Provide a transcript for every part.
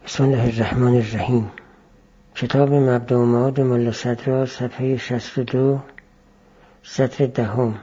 بسم الله الرحمن الرحیم. کتاب مبدأ و معاد ملا صدرا، صفحه 62، سطر 10.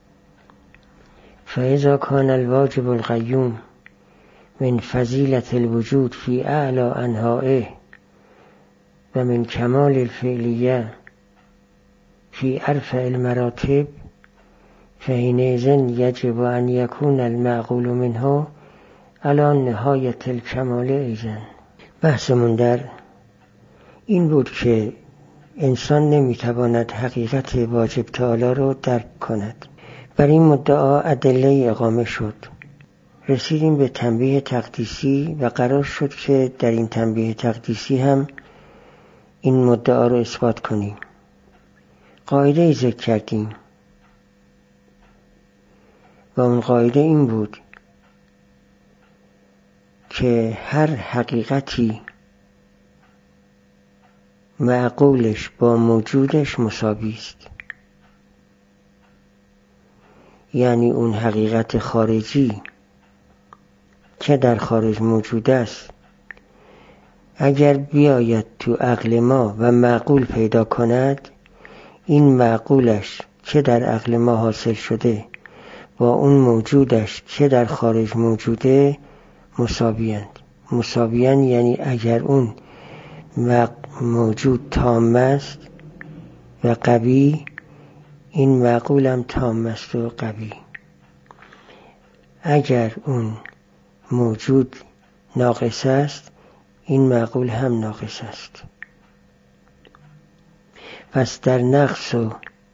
فاذا کان الواجب القیوم من فضیلة الوجود فی اعلی انحائه و من کمال الفعلیه فی ارفع المراتب فحینئذ یجب ان یکون المعقول منه علی نهایة الکمال ایضا. بحثمون در این بود که انسان نمیتواند حقیقت واجب تعالی رو درک کند. بر این مدعا ادله اقامه شد. رسیدیم به تنبیه تقدیسی و قرار شد که در این تنبیه تقدیسی هم این مدعا رو اثبات کنیم. قاعده ای ذکر کردیم و اون قاعده این بود که هر حقیقتی معقولش با موجودش مساوی است. یعنی اون حقیقت خارجی که در خارج موجود است اگر بیاید تو عقل ما و معقول پیدا کند، این معقولش که در عقل ما حاصل شده با اون موجودش که در خارج موجوده مساویند. یعنی اگر اون موجود تام است و قوی، این معقول هم تام است و قوی. اگر اون موجود ناقص است، این معقول هم ناقص است. پس در نقص و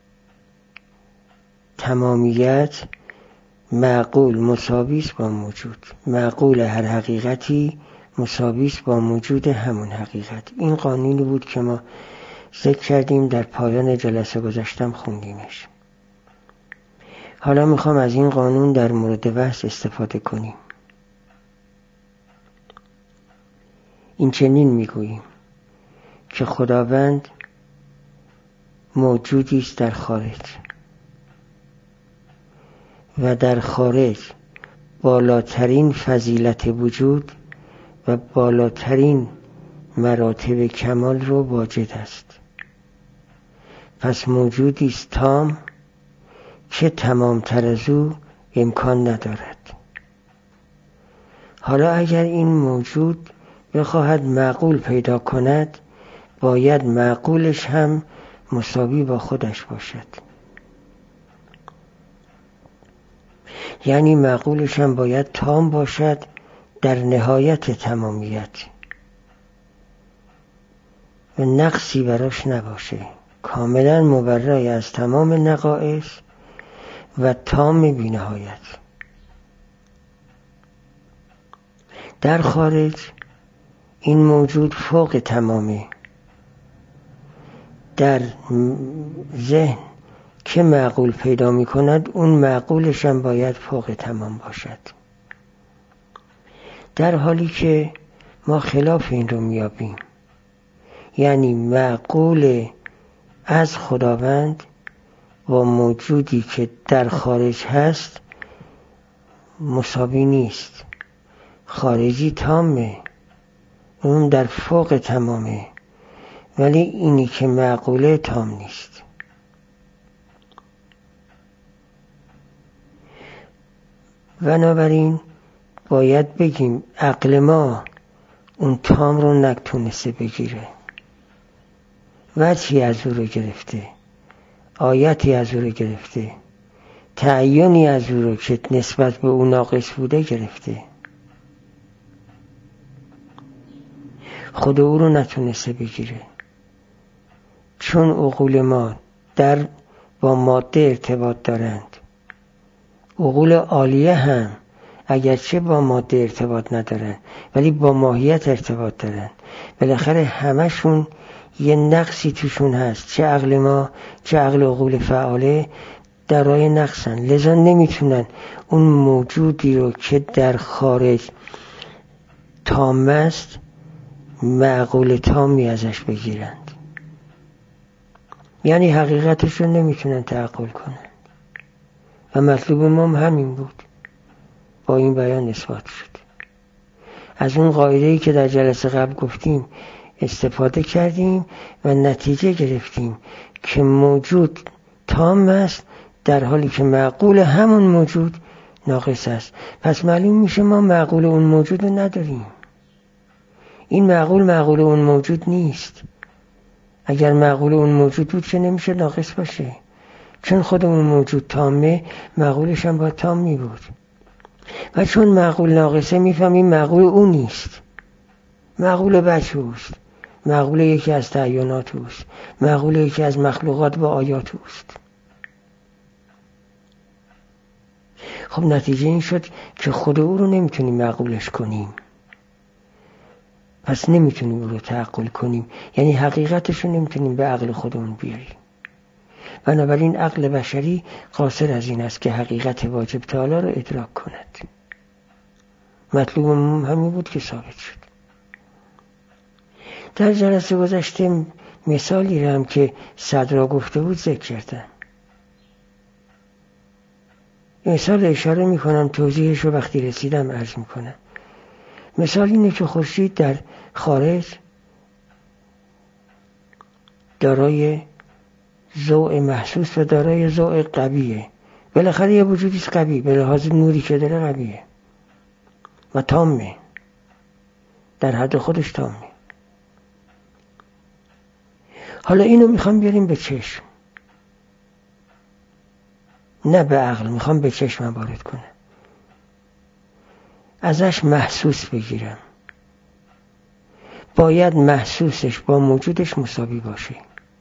تمامیت معقول مساوی است با موجود. معقول هر حقیقتی مساوی است با موجود همون حقیقت. این قانونی بود که ما ذکر کردیم، در پایان جلسه گذشتم خوندیمش. حالا میخوام از این قانون در مورد بحث استفاده کنیم. این چنین میگوییم که خداوند موجودی است در خارج و در خارج بالاترین فضیلت وجود و بالاترین مراتب کمال رو واجد است. پس موجودی است تام که تمام تر از او امکان ندارد. حالا اگر این موجود بخواهد معقول پیدا کند، باید معقولش هم مساوی با خودش باشد. یعنی معقولش هم باید تام باشد در نهایت تمامیت و نقصی براش نباشه، کاملا مبرای از تمام نقائص و تام بی نهایت. در خارج این موجود فوق تمامه. در ذهن که معقول پیدا می کند، اون معقولش هم باید فوق تمام باشد. در حالی که ما خلاف این رو میابیم، یعنی معقول از خداوند با موجودی که در خارج هست مساوی نیست. خارجی تامه، اون در فوق تمامه، ولی اینی که معقوله تام نیست. بنابراین باید بگیم عقل ما اون تام رو نتونسته بگیره. وجهی از او رو گرفته، آیتی از او رو گرفته، تعیینی از او رو که نسبت به او ناقص بوده گرفته. خود او رو نتونسته بگیره، چون عقول ما با ماده ارتباط دارند. عقول عالیه هم اگرچه با ماده ارتباط ندارن ولی با ماهیت ارتباط دارن. بالاخره همشون یه نقصی توشون هست، چه عقل ما چه عقل عقول فعاله درای نقصن. لذا نمیتونن اون موجودی رو که در خارج تام است معقول تامی ازش بگیرند. یعنی حقیقتش رو نمیتونن تعقل کنن و مطلوب ما همین بود، با این بیان اثبات شد. از اون قاعده‌ای که در جلسه قبل گفتیم استفاده کردیم و نتیجه گرفتیم که موجود تام است در حالی که معقول همون موجود ناقص است. پس معلوم میشه ما معقول اون موجود رو نداریم. این معقول اون موجود نیست. اگر معقول اون موجود بود که نمیشه ناقص باشه، چون خود اون موجود تامه، معقولش هم باید تام می بود. و چون معقول ناقصه میفهمیم معقول اون نیست، معقول بچه اوست، معقول یکی از تعیینات اوست، معقول یکی از مخلوقات و آیات اوست. خب نتیجه این شد که خود او رو نمیتونیم معقولش کنیم، پس نمیتونیم او رو تعقل کنیم، یعنی حقیقتش رو نمیتونیم به عقل خودمون بیاریم. بنابراین عقل بشری قاصر از این است که حقیقت واجب تعالی رو ادراک کند. مطلوب همین بود که ثابت شد. در جلسه گذشته مثالی رو هم که صدرا گفته بود ذکر کردم. مثال اشاره میکنم، توضیحش رو وقتی رسیدم عرض میکنم. مثال اینه که خورشید در خارج دارای ضوء محسوس و دارای ضوء قویه. بالاخره یه وجودیست قوی، به لحاظ نوری که داره قویه و تامه، در حد خودش تامه. حالا اینو میخوام بیاریم به چشم، نه به عقل، میخوام به چشم وارد کنم، ازش محسوس بگیرم. باید محسوسش با موجودش مساوی باشه.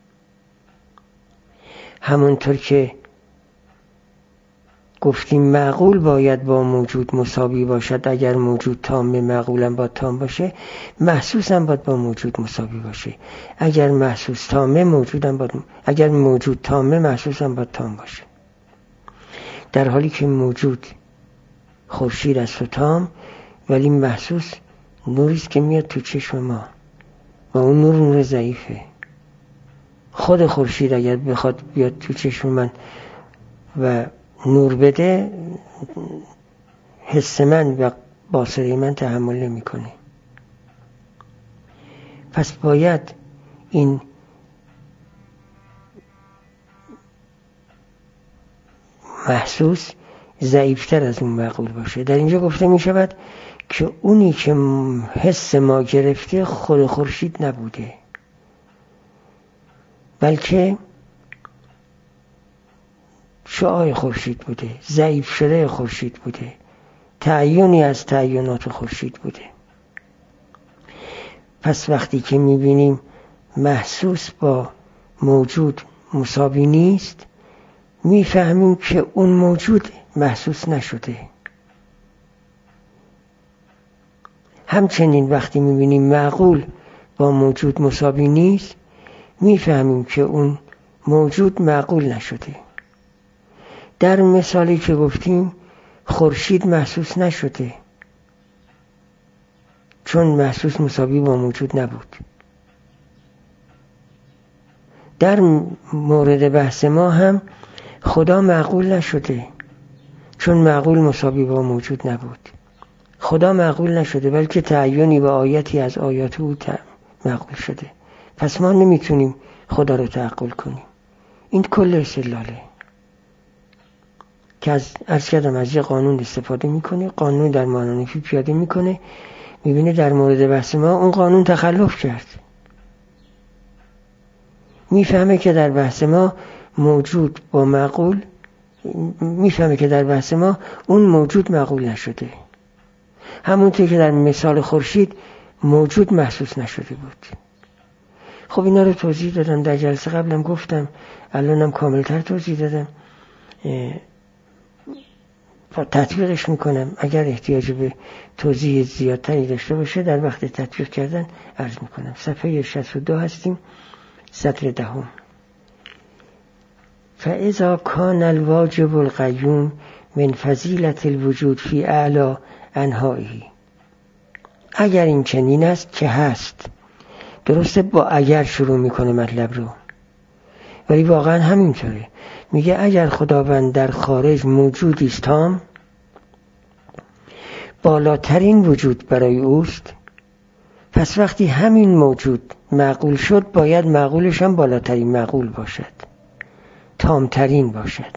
همونطور که گفتیم معقول باید با موجود مساوی باشد، اگر موجود تامه معقولم باید تام باشه، محسوسم باید با موجود مساوی باشه. اگر محسوس تامه موجودم باید، اگر موجود تامه محسوسم باید تام باشه. در حالی که موجود خورشید است و تام، ولی محسوس نوریست که میاد تو چشم ما و اون نور ضعیفه. خود خورشید اگر بخواد بیاد تو چشم من و نور بده، حس من و باصره من تحمل نمی کنه. پس باید این محسوس ضعیفتر از اون معقول باشه. در اینجا گفته می شود که اونی که حس ما گرفته خود خورشید نبوده، بلکه شعاع خورشید بوده، ضعیف شده خورشید بوده، تعیینی از تعیینات خورشید بوده. پس وقتی که میبینیم محسوس با موجود مساوی نیست، میفهمیم که اون موجود محسوس نشده. همچنین وقتی میبینیم معقول با موجود مساوی نیست، میفهمیم که اون موجود معقول نشده. در مثالی که گفتیم خورشید محسوس نشده، چون محسوس مساوی با موجود نبود. در مورد بحث ما هم خدا معقول نشده، چون معقول مساوی با موجود نبود. خدا معقول نشده، بلکه تعیینی و آیتی از آیات او معقول شده. پس ما نمیتونیم خدا رو تعقل کنیم. این کل استدلاله که عرض کردم از یه قانون استفاده میکنه، قانون در معنانفی پیاده میکنه، میبینه در مورد بحث ما اون قانون تخلف کرد. میفهمه که در بحث ما موجود با معقول، میفهمه که در بحث ما اون موجود معقول نشده. همونطور که در مثال خورشید موجود محسوس نشده بود. خب اینا رو توضیح دادم، در جلسه قبلم گفتم، الانم کاملتر توضیح دادم. تطبیقش میکنم، اگر احتیاج به توضیح زیادتری داشته باشه در وقت تطبیق کردن عرض میکنم. صفحه 62 هستیم، سطر 10. فاذا کان الواجب القیوم من فضیلت الوجود فی اعلی انحائه. اگر این چنین است که هست، درسته با اگر شروع میکنه مطلب رو، ولی واقعا همینطوره. میگه اگر خداوند در خارج موجودی است تام، بالاترین وجود برای اوست، پس وقتی همین موجود معقول شد باید معقولش هم بالاترین معقول باشد، تامترین باشد.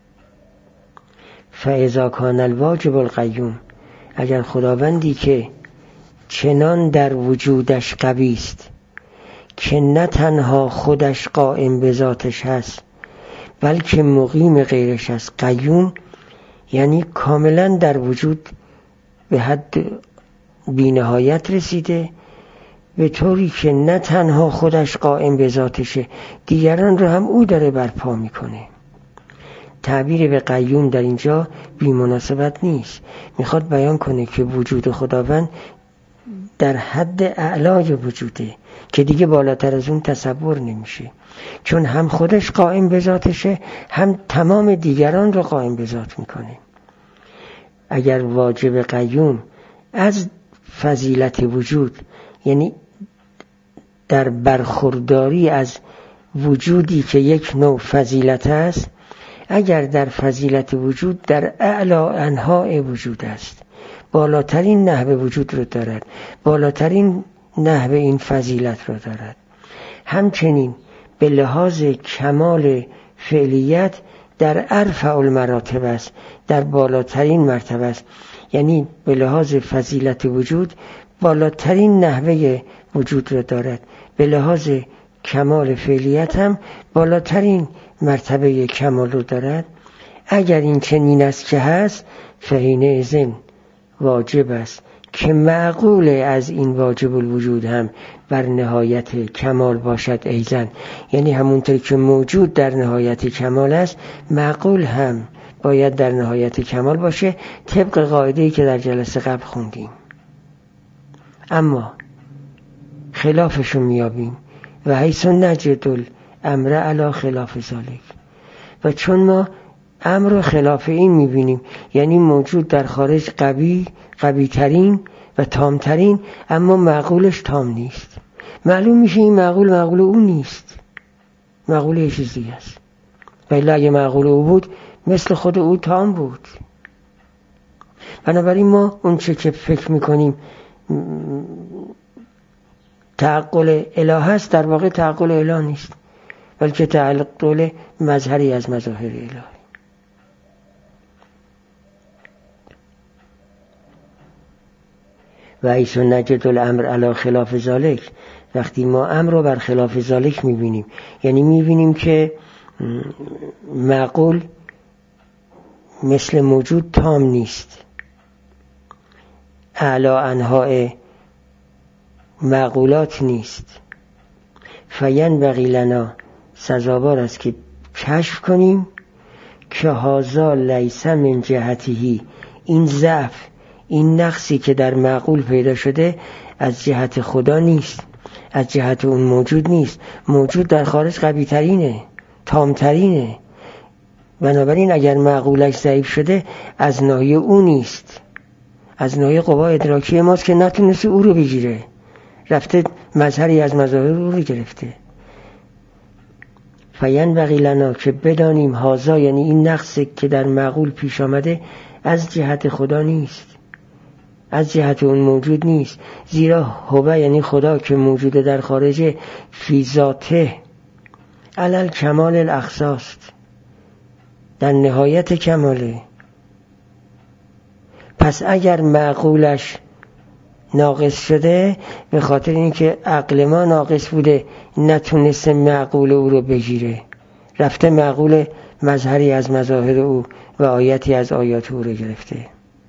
فاذا کان الواجب القیوم، اگر خداوندی که چنان در وجودش قوی است که نه تنها خودش قائم به ذاتش هست بلکه مقیم غیرش هست، قیوم یعنی کاملا در وجود به حد بی‌نهایت رسیده، به طوری که نه تنها خودش قائم به ذاتشه، دیگران رو هم او داره برپا میکنه. تعبیر به قیوم در اینجا بی مناسبت نیست، میخواد بیان کنه که وجود خداوند در حد اعلای وجوده که دیگه بالاتر از اون تصور نمیشه، چون هم خودش قائم به ذاتشه هم تمام دیگران رو قائم به ذات میکنه. اگر واجب قیوم از فضیلت وجود، یعنی در برخورداری از وجودی که یک نوع فضیلت است، اگر در فضیلت وجود در اعلی انواع وجود است، بالاترین نحو وجود رو دارد، بالاترین نحو این فضیلت رو دارد، همچنین به لحاظ کمال فعلیت در ارفع المراتب است، در بالاترین مرتبه است، یعنی به لحاظ فضیلت وجود بالاترین نحوه وجود را دارد، به لحاظ کمال فعلیت هم بالاترین مرتبه کمال رو دارد. اگر این چنین است که هست، فحینئذ واجب است که معقول از این واجب الوجود هم بر نهایت کمال باشد ایضا، یعنی همونطور که موجود در نهایت کمال است، معقول هم باید در نهایت کمال باشه، طبق قاعده‌ای که در جلسه قبل خوندیم. اما خلافشو میابیم و حیث نجد الامر علی خلاف ذلک، و چون ما امر خلاف این میبینیم، یعنی موجود در خارج قوی ترین و تام ترین، اما معقولش تام نیست، معلوم میشه این معقول اون نیست، معقول یه چیزی است. ولی اگه معقول او بود مثل خود او تام بود. بنابراین ما اون چه که فکر میکنیم تعقل اله است، در واقع تعقل اله نیست، بلکه تعقل مظهری از مظاهر اله. و حیث نجد الامر علی خلاف ذلک، وقتی ما امر رو بر خلاف ذلک میبینیم، یعنی میبینیم که معقول مثل موجود تام نیست، اعلی انواع معقولات نیست، فینبغی لنا، سزاوار است که کشف کنیم که هذا لیس من جهته، این ضعف، این نقصی که در معقول پیدا شده از جهت خدا نیست، از جهت اون موجود نیست. موجود در خارج قوی ترینه، تام ترینه، بنابراین اگر معقولش ضعیف شده از ناحیه او نیست، از ناحیه قوا ادراکی ماست که نتونسته او رو بگیره، رفته مظهری از مظاهر او رو گرفته. فینبغی لنا، که بدانیم هذا یعنی این نقصی که در معقول پیش آمده از جهت خدا نیست، از جهت اون موجود نیست، زیرا هو یعنی خدا که موجود در خارج فی ذاته علل کمال الاخصاست، در نهایت کماله. پس اگر معقولش ناقص شده به خاطر اینکه عقل ما ناقص بوده، نتونسته معقول او رو بگیره، رفته معقول مظهری از مظاهر او و آیتی از آیات او رو گرفته.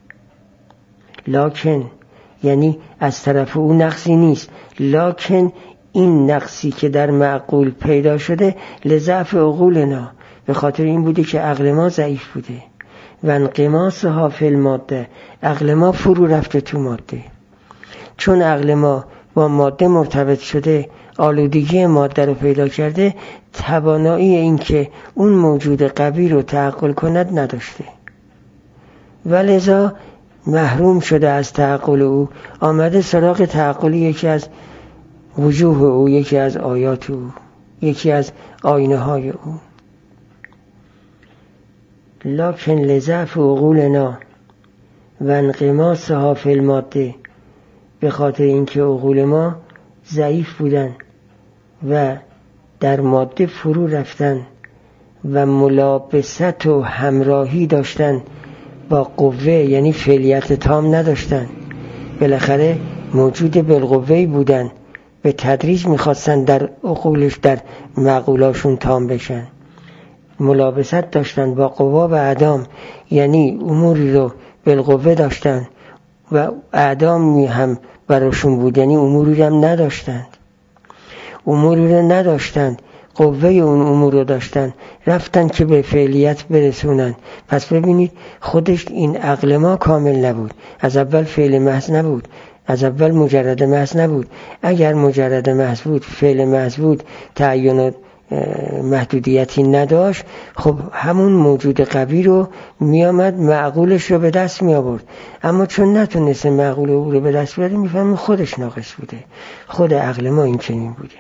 لکن یعنی از طرف او نقصی نیست، لکن این نقصی که در معقول پیدا شده لضعف عقولنا، به خاطر این بوده که عقل ما ضعیف بوده، و انقماسها فی الماده، عقل ما فرو رفته تو ماده. چون عقل ما با ماده مرتبط شده، آلودگی ماده رو پیدا کرده، توانایی این که اون موجود قوی رو تعقل کند نداشته، ولذا محروم شده از تعقل او، آمده سراغ تعقل یکی از وجوه او، یکی از آیات او، یکی از آینه های او. لکن لضعف عقولنا، و انغماسها فی الماده، به خاطر اینکه عقول ما ضعیف بودن و در ماده فرو رفتن و ملابست و همراهی داشتن با قوه، یعنی فعلیت تام نداشتن. بالاخره موجود بالقوه‌ای بودن، به تدریج میخواستن در عقولش، در معقولاشون تام بشن. ملابست داشتن با قوا و اعدام، یعنی اموری رو بالقوه داشتن و اعدام هم براشون بود، یعنی اموری رو هم نداشتند. اموری رو نداشتند، قوه اون امور رو داشتن، رفتن که به فعلیت برسونن. پس ببینید خودش این عقل ما کامل نبود، از اول فعل محض نبود، از اول مجرد محض نبود. اگر مجرد محض بود، فعل محض بود، تعین و محدودیتی نداشت، خب همون موجود قوی رو میامد معقولش رو به دست می آورد. اما چون نتونست معقول رو به دست بیاره، میفهمیم خودش ناقص بوده. خود عقل ما این چنین بوده.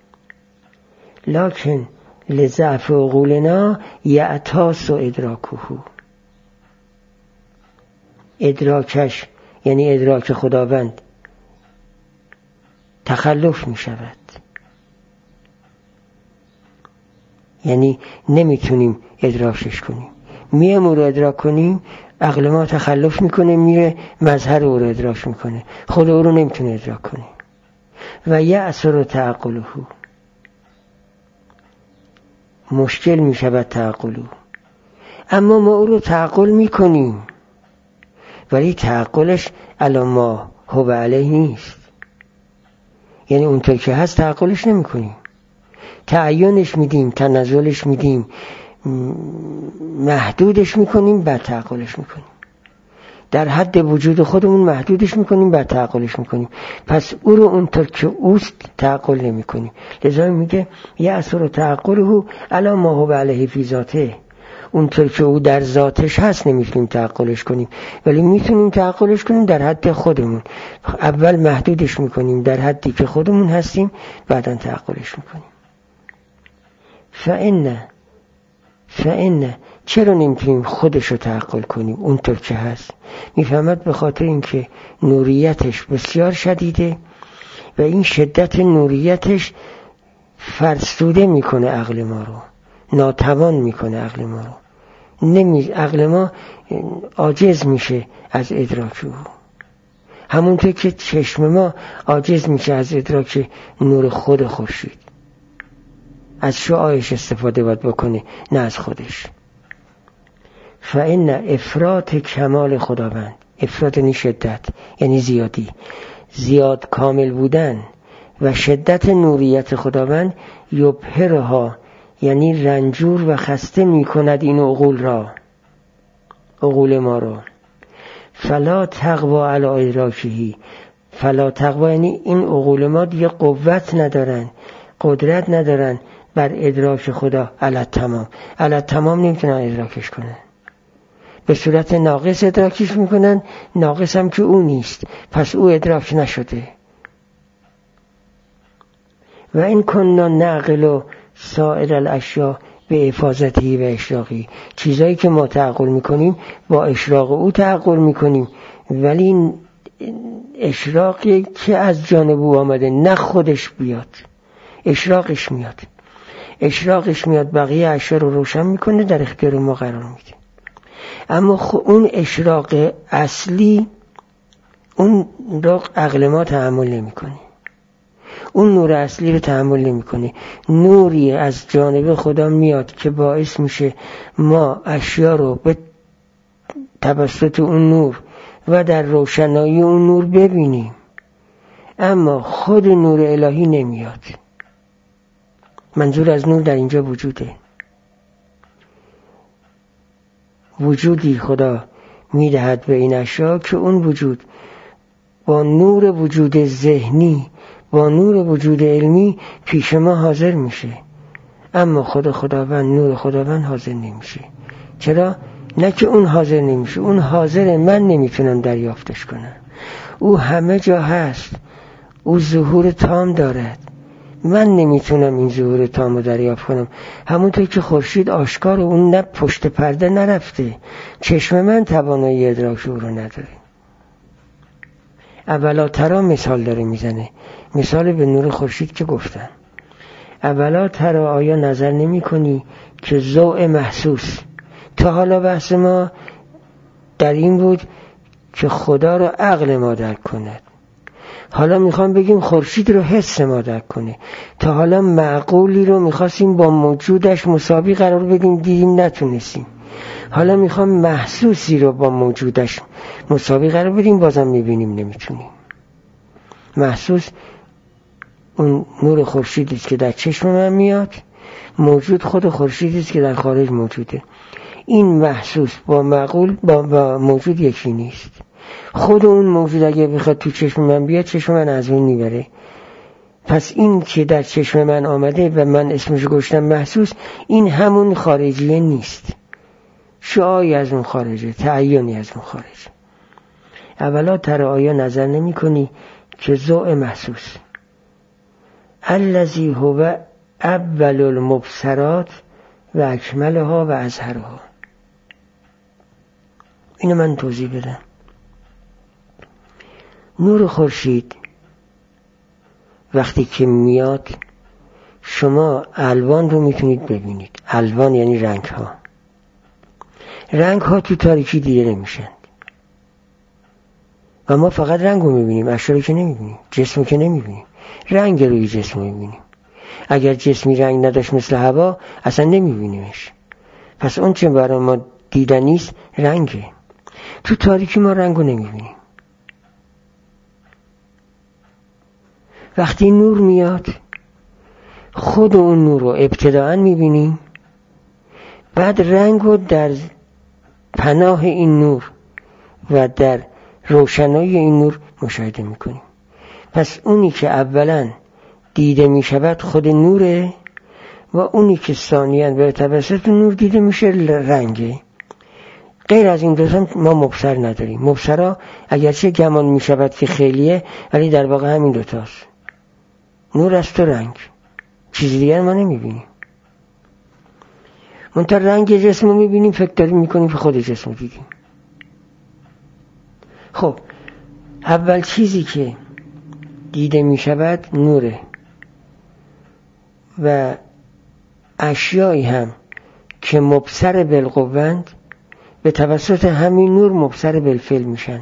لکن لضعف عقولنا یعتاس ادراکه، ادراکش یعنی ادراک خداوند تخلف می شود، یعنی نمیتونیم ادراکش کنیم. میام او رو ادراک کنیم، عقل ما تخلف میکنه، میره مظهر او رو ادراک میکنه، خود او رو نمیتونه ادراک کنه. و یعسر تعقله، مشکل میشود تعقله. اما ما او رو تعقل میکنیم، ولی تعقلش علی ما هو علیه نیست، یعنی اونطور که هست تعقلش نمیکنیم. تعینش میدیم، تنزلش میدیم، محدودش میکنیم، بعد تعقلش میکنیم. در حد وجود خودمون محدودش میکنیم، بعد تعقلش میکنیم. پس او رو اونطور که اوست تعقل نمیکنیم. لذا میگه یأثر تعقله علی ما هو علیه فی ذاته، اونطور که او در ذاتش هست نمیتونیم تعقلش کنیم، ولی میتونیم تعقلش کنیم در حد خودمون. اول محدودش میکنیم در حدی که خودمون هستیم، بعدا تعقلش میکنیم. فإن چرا نمیتونیم خودش رو تعقل کنیم اونطور که هست؟ میفهمد به خاطر اینکه نوریتش بسیار شدیده و این شدت نوریتش فرسوده میکنه عقل ما رو، ناتوان میکنه عقل ما رو. عقل ما عاجز میشه از ادراک او، همونطور که چشم ما عاجز میشه از ادراک نور خود خورشید. از شعاعش استفاده باید بکنه، نه از خودش. فإن افراط کمال خداوند، افراط یعنی شدت، یعنی زیادی، زیاد کامل بودن و شدت نوریت خداوند، یبهرها یعنی رنجور و خسته می کند این عقول را، عقول ما را. فلا تقوی علی ادراکه، فلا تقوی یعنی این عقول ما دیگه قوت ندارن، قدرت ندارن بر ادراک خدا علی تمام نمیتونن ادراکش کنن. به صورت ناقص ادراکش میکنن، ناقص هم که او نیست، پس او ادراک نشده. و این کننا نعقل سایر الاشیاء به حفاظتی و اشراقی، چیزایی که ما تعقل میکنیم با اشراق او تعقل میکنیم، ولی اشراقی که از جانب او آمده، نه خودش بیاد، اشراقش میاد بقیه اشیاء رو روشن میکنه، در اختیار ما قرار میده. اما اون اشراق اصلی، اون را عقل ما تحمل نمیکنه، اون نور اصلی رو تحمل نمیکنه. نوری از جانب خدا میاد که باعث میشه ما اشیاء رو به توسط اون نور و در روشنایی اون نور ببینیم، اما خود نور الهی نمیاد. منظور از نور در اینجا وجوده، وجودی خدا میدهد به این اشیاء که اون وجود با نور وجود ذهنی، با نور وجود علمی پیش ما حاضر میشه، اما خداوند، نور خداوند حاضر نمیشه. چرا؟ نه که اون حاضر نمیشه، اون حاضر، من نمیتونم دریافتش کنم. او همه جا هست، او ظهور تام دارد، من نمیتونم این ظهور تامو دریافت کنم. همونطور که خورشید آشکار اون نه پشت پرده نرفته، چشم من توانایی ادراک او رو نداره. اولا ترا مثال داره میزنه، مثال به نور خورشید که گفتن. اولا ترا آیا نظر نمی کنی که ذوق محسوس، تا حالا بحث ما در این بود که خدا رو عقل ما درک کند، حالا میخوام بگیم خورشید رو حس ما درک کنه. تا حالا معقولی رو میخواستیم با موجودش مساوی قرار بدیم، دیدیم نتونستیم. حالا میخوام محسوسی رو با موجودش مساوی قرار بدیم، بازم میبینیم نمیتونیم. محسوس اون نور خورشیدی است که در چشم من میاد، موجود خود خورشیدی است که در خارج موجوده. این محسوس با معقول با موجود یکی نیست. خود اون موجود اگه بخواد تو چشم من بیاد، چشم من از اون میبره. پس این که در چشم من آمده و من اسمشو گذاشتم محسوس، این همون خارجیه نیست، شعاعی از اون خارجه، تعیینی از اون خارجه. اولا ترا آیا نظر نمی کنی که ذوق محسوس الذی هو اول المبصرات و اکملها و اظهرها. اینو من توضیح بدم. نور خورشید وقتی که میاد، شما الوان رو میتونید ببینید. الوان یعنی رنگ ها. رنگ ها تو تاریکی دیده نمیشن و ما فقط رنگ رو میبینیم، اشیا رو که نمیبینیم، جسم رو که نمیبینیم. رنگ روی جسم رو میبینیم. اگر جسمی رنگ نداشت مثل هوا، اصلا نمیبینیمش. پس اون چه برای ما دیدنیست رنگه. تو تاریکی ما رنگ رو نمیبینیم. وقتی نور میاد، خود اون نور رو ابتداءً میبینیم، بعد رنگ رو در پناه این نور و در روشنایی این نور مشاهده میکنیم. پس اونی که اولاً دیده میشود خود نوره و اونی که ثانیاً به توسط نور دیده میشه رنگه. غیر از این دوتا ما مبصر نداریم. مبصرا اگرچه گمان میشود که خیلیه، ولی در واقع همین دوتاست، نور است تو رنگ. چیز دیگر ما نمیبینیم. منتها رنگ جسم رو میبینیم، فکر داریم میکنیم که خود جسم رو دیدیم. خب اول چیزی که دیده میشود نوره و اشیایی هم که مبصر بالقوند به توسط همین نور مبصر بالفعل میشند.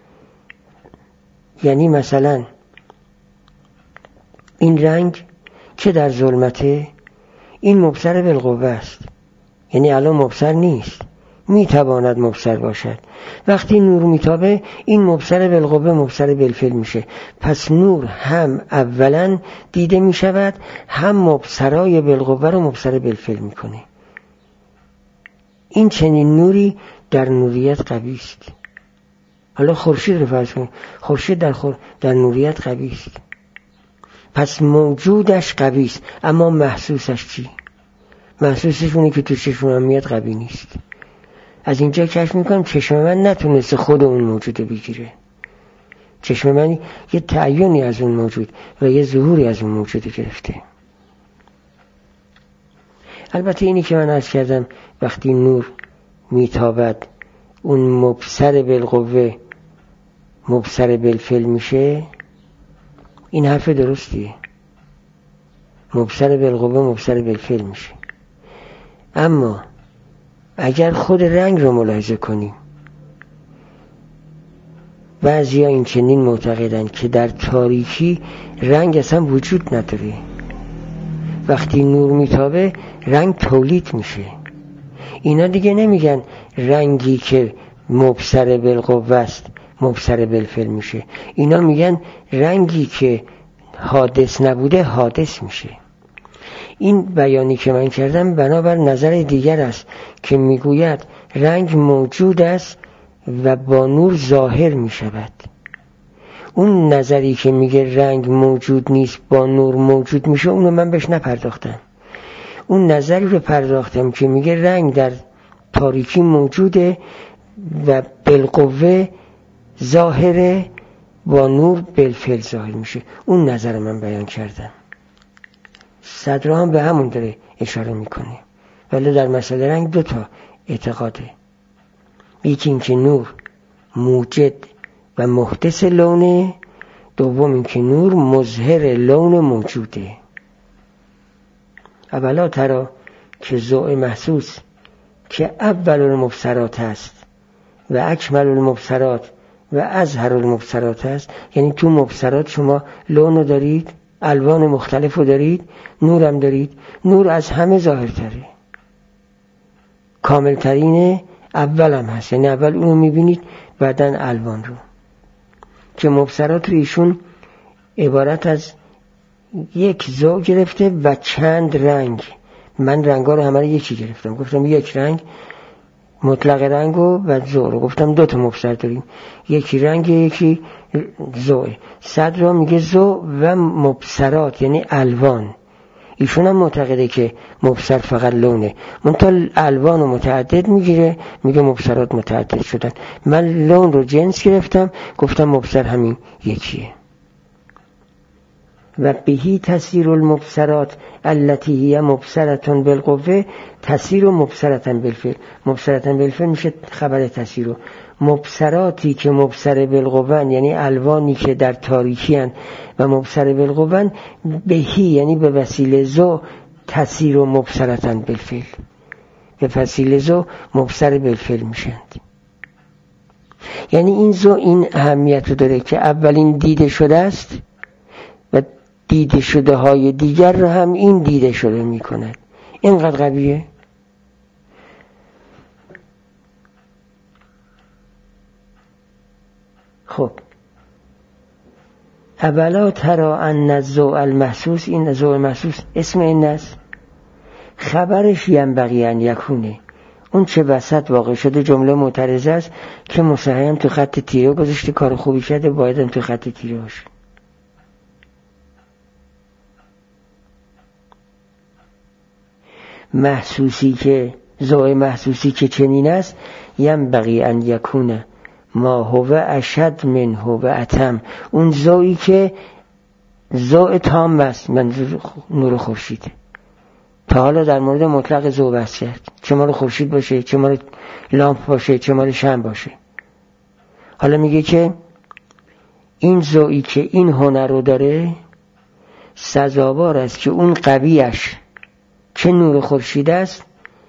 یعنی مثلا این رنگ که در ظلمته، این مبصر بالقوه است، یعنی الان مبصر نیست، میتواند مبصر باشد. وقتی نور میتابه، این مبصر بالقوه مبصر بالفعل میشه. پس نور هم اولا دیده میشود، هم مبصرای بالقوه رو مبصر بالفعل میکنه. این چنین نوری در نوریت قوی است. حالا خورشید رو فرض کنید، خورشید در نوریت قوی است. پس موجودش قوی است، اما محسوسش چی؟ محسوسش اونه که تو چشم من میاد قوی نیست. از اینجا کشف میکنم چشم من نتونسته خود اون موجود بگیره. چشم من یه تعیینی از اون موجود و یه ظهوری از اون موجود گرفته. البته اینی که من عرض کردم وقتی نور میتابد، اون مبصر بالقوه مبصر بالفعل میشه، این حرف درستیه. مبصر بالقوه مبصر بالفعل میشه. اما اگر خود رنگ رو ملاحظه کنیم، بعضیا این چنین معتقدن که در تاریکی رنگ اصلا وجود نداره. وقتی نور میتابه رنگ تولید میشه. اینا دیگه نمیگن رنگی که مبصر بالقوه است مبصر بالفعل میشه. اینا میگن رنگی که حادث نبوده حادث میشه. این بیانی که من کردم بنابر نظر دیگر است که میگوید رنگ موجود است و با نور ظاهر میشود. اون نظری که میگه رنگ موجود نیست با نور موجود میشه، اونو من بهش نپرداختم. اون نظری رو پرداختم که میگه رنگ در تاریکی موجوده و بالقوه ظاهره، با نور بالفعل ظاهر میشه. اون نظر من بیان کردم. صدرا هم به همون داره اشاره میکنه. ولی در مسئله رنگ 2 تا اعتقاده. یکی این که نور موجد و محدث لونه، دوم این که نور مظهر لون موجوده. اولا ترا که ذوق محسوس که اول المبصرات است و اکمل المبصرات و اظهر المبصرات است، یعنی تو مبصرات شما لون دارید، الوان مختلف دارید، نور هم دارید. نور از همه ظاهرتره، کاملترینه، اول هم هست، یعنی اول اونو میبینید بعدن الوان رو. که مبصرات رو ایشون عبارت از یک ذوق گرفته و چند رنگ. من رنگا رو همه رو یکی گرفتم، گفتم یک رنگ مطلق رنگ و ذوق رو گفتم 2 تا مبصر داریم، یکی رنگ یکی ذوق. صدر میگه ذوق و مبصرات یعنی الوان. ایشون هم معتقده که مبصر فقط لونه، منتها الوان و متعدد میگیره، میگه مبصرات متعدد شدن. من لون رو جنس گرفتم، گفتم مبصر همین یکیه. و بهی تسیر المبصرات التي هي مبصرة بالقوه تسیر مبصرة بالفعل. مبصرة بالفعل میشه خبر تسیر. مبصراتی که مبصر بالقوه یعنی الوانی که در تاریکی هن و مبصر بالقوه بهی یعنی به وسیله ذو تسیر مبصرة بالفعل، به وسیله ذو مبصر بالفعل میشند. یعنی این ذو این اهمیت رو داره که اولین دیده شده است و دیده شده های دیگر رو هم این دیده شده می کند. اینقدر قویه. خب اولا ترا ان الذوق المحسوس، این ذوق محسوس اسم این است، خبرش ینبغی ان یکونه، اون چه وسط واقع شده جمله معترضه است که مصححم تو خط تیره گذاشته، کار خوبی کرده، بایدم تو خط تیره باشه. محسوسی که ذوق محسوسی که چنین است، ینبغی ان یکونه ما هو اشد منه و اتم، اون ذوقی که ذوق تام است، منظور نور خورشید. تا حالا در مورد مطلق ذوق بحث کرد، چه مال خورشید باشه، چه مال لامپ باشه، چه مال شمع باشه. حالا میگه که این ذوقی که این هنر رو داره سزاوار است که اون قویش که نور خورشید است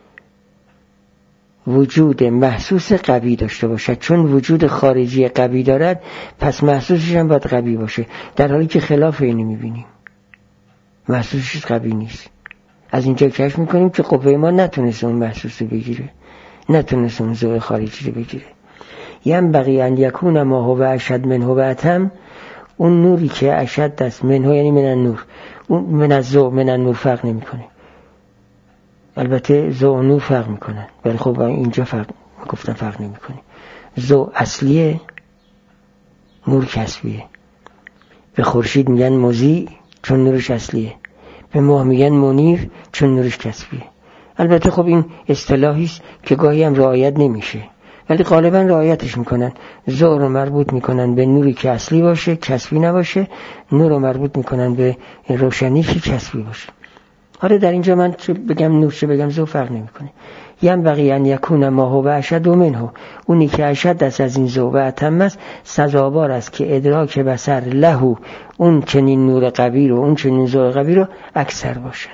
وجود محسوس قوی داشته باشد. چون وجود خارجی قوی دارد پس محسوسش هم باید قوی باشه، در حالی که خلاف اینو میبینیم، محسوسش قوی نیست. از اینجا کشف میکنیم که قوه ما نتونست اون محسوس رو بگیره، نتونست اون ذوق خارجی رو بگیره. ینبغی ان یکون ما هو اشد منه و اتم، اون نوری که اشد است، منه یعنی من النور، اون من الذوق من النور فرق نمیکنه. البته ذوق و نور فرق میکنن، ولی خب اینجا گفتم فرق نمیکنه. ذوق اصلیه، نور کسبیه. به خورشید میگن مضیء چون نورش اصلیه، به ماه میگن منیر چون نورش کسبیه. البته خب این اصطلاحی است که گاهی هم رعایت نمیشه، ولی غالبا رعایتش میکنن. ذوق رو مربوط میکنن به نوری که اصلی باشه، کسبی نباشه. نور رو مربوط میکنن به روشنی که کسبی باشه. آره در اینجا من چه بگم نور چه بگم ذوق فرق نمیکنه. ینبغی ان یکون ما هو اشد منه، اونی که اشد است از این ذوق و اتم است سزاوار است که ادراک بصر له، اون چنین نور قوی رو، اون چنین ذوق قوی رو اکثر باشد.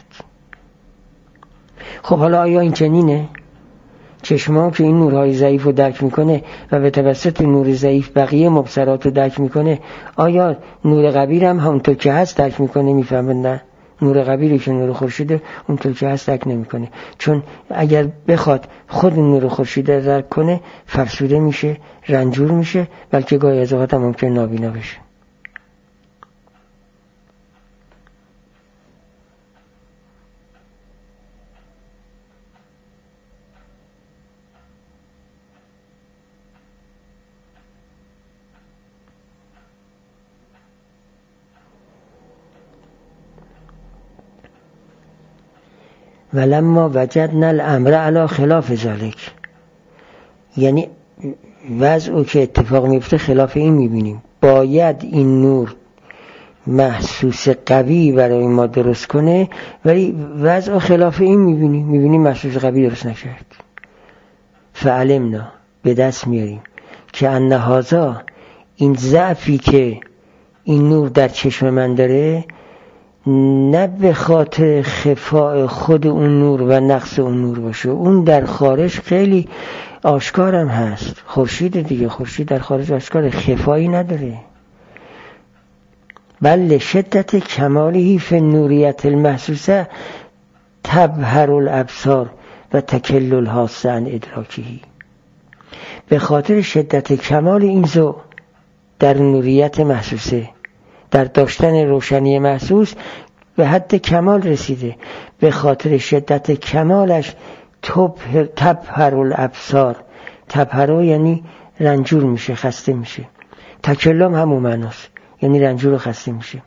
خب حالا آیا این چنینه؟ چشما که این نورهای ضعیف رو درک میکنه و به توسط نور ضعیف بقیه مبصرات رو درک میکنه، آیا نور قوی هم همونطور که هست درک میکنه؟ میفهمن نه، نور قوی رو که نور خورشید اونطور که هست درک نمیکنه. چون اگر بخواد خود نور خورشید درک کنه فرسوده میشه، رنجور میشه، بلکه گاهی از اوقات هم ممکن نابینا بشه. ولما وجدنا الامر علی خلاف ذلک، یعنی وضعی که اتفاق میفته خلاف این میبینیم. باید این نور محسوس قوی برای ما درست کنه، ولی وضع خلاف این میبینیم محسوس قوی درست نکرد. فعلمنا، به دست میاریم که ان هذا، این ضعفی که این نور در چشم من داره، نه به خاطر خفاء خود اون نور و نقص اون نور باشه، اون در خارج خیلی آشکارم هست. خورشید دیگه، خورشید در خارج آشکار، خفایی نداره. بل شدت کماله فی النوریت المحسوسه تبهر الابصار و تکل الحاسه عن ادراکهی. به خاطر شدت کمال این ذوق در نوریت محسوسه، در داشتن روشنی محسوس به حد کمال رسیده، به خاطر شدت کمالش تبهر الابصار. تبهر یعنی رنجور میشه، خسته میشه. تکلم همون معناست، یعنی رنجور و خسته میشه.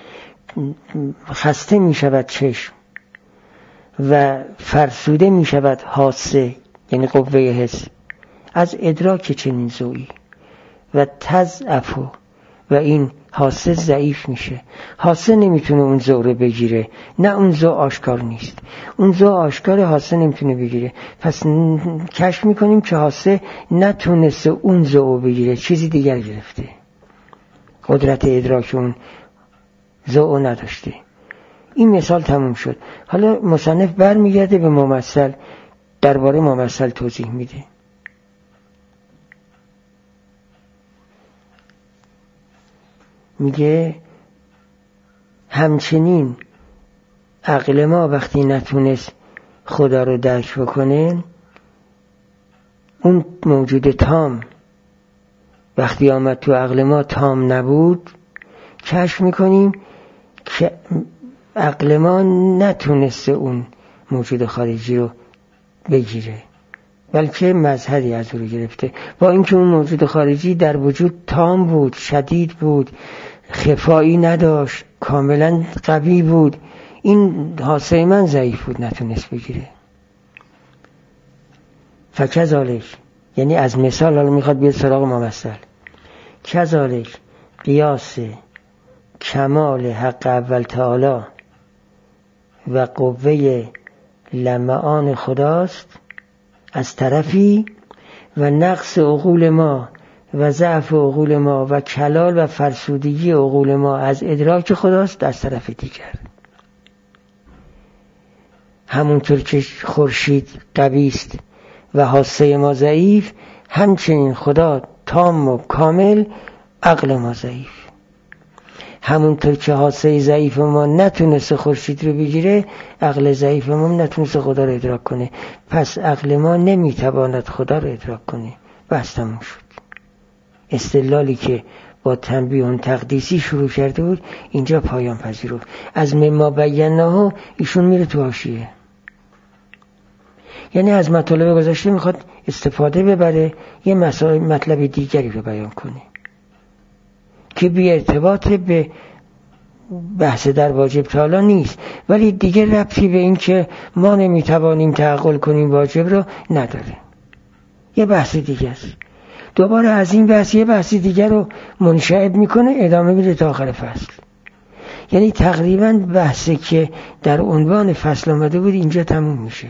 خسته میشود چشم و فرسوده میشود حاسه، یعنی قوه حس، از ادراک چنین ذوقی. و تضعف، و این حاسه ضعیف میشه. حاسه نمیتونه اون ذوق رو بگیره، نه اون ذوق آشکار نیست، اون ذوق آشکار، حاسه نمیتونه بگیره. پس کشف میکنیم که حاسه نتونسته اون ذوق بگیره، چیزی دیگر گرفته، قدرت ادراک اون ذوق نداشته. این مثال تموم شد. حالا مصنف برمیگرده به ممثل، درباره ممثل توضیح میده. میگه همچنین عقل ما وقتی نتونست خدا رو درک بکنه، اون موجود تام وقتی آمد تو عقل ما تام نبود، کشف میکنیم که عقل ما نتونسته اون موجود خارجی رو بگیره، بلکه مظهری از او رو گرفته. با اینکه اون موجود خارجی در وجود تام بود، شدید بود، خفایی نداشت، کاملا قوی بود، این حاسه من ضعیف بود، نتونست بگیره. فکذالک، یعنی از مثال حالا میخواد بیاد سراغ ممثل. کذالک قیاس کمال حق اول تعالی و قوه لمعان خداست از طرفی، و نقص عقول ما و ضعف عقول ما و کلال و فرسودگی عقول ما از ادراک خداست از طرف دیگر. همونطور که خورشید قوی است و حاسه ما ضعیف، همچنین خدا تام و کامل، عقل ما ضعیف. همونطور که حاسه ضعیف ما نتونست خورشید رو بگیره، عقل ضعیف ما نتونست خدا رو ادراک کنه. پس عقل ما نمیتواند خدا رو ادراک کنه. بس تموم شد. استدلالی که با تنبیه تقدیسی شروع کرده بود اینجا پایان پذیرفت. از مما بیناه ایشون میره تو حاشیه، یعنی از مطالب گذشته میخواد استفاده ببره، یه مطلب دیگری رو بیان کنه که بی ارتباط به بحث در واجب تعالی نیست، ولی دیگه ربطی به این که ما نمیتوانیم تعقل کنیم واجب رو نداره. یه بحث دیگه است. دوباره از این بحث یه بحث دیگر رو منشعب میکنه، ادامه میده تا آخر فصل. یعنی تقریبا بحثی که در عنوان فصل آمده بود اینجا تموم میشه.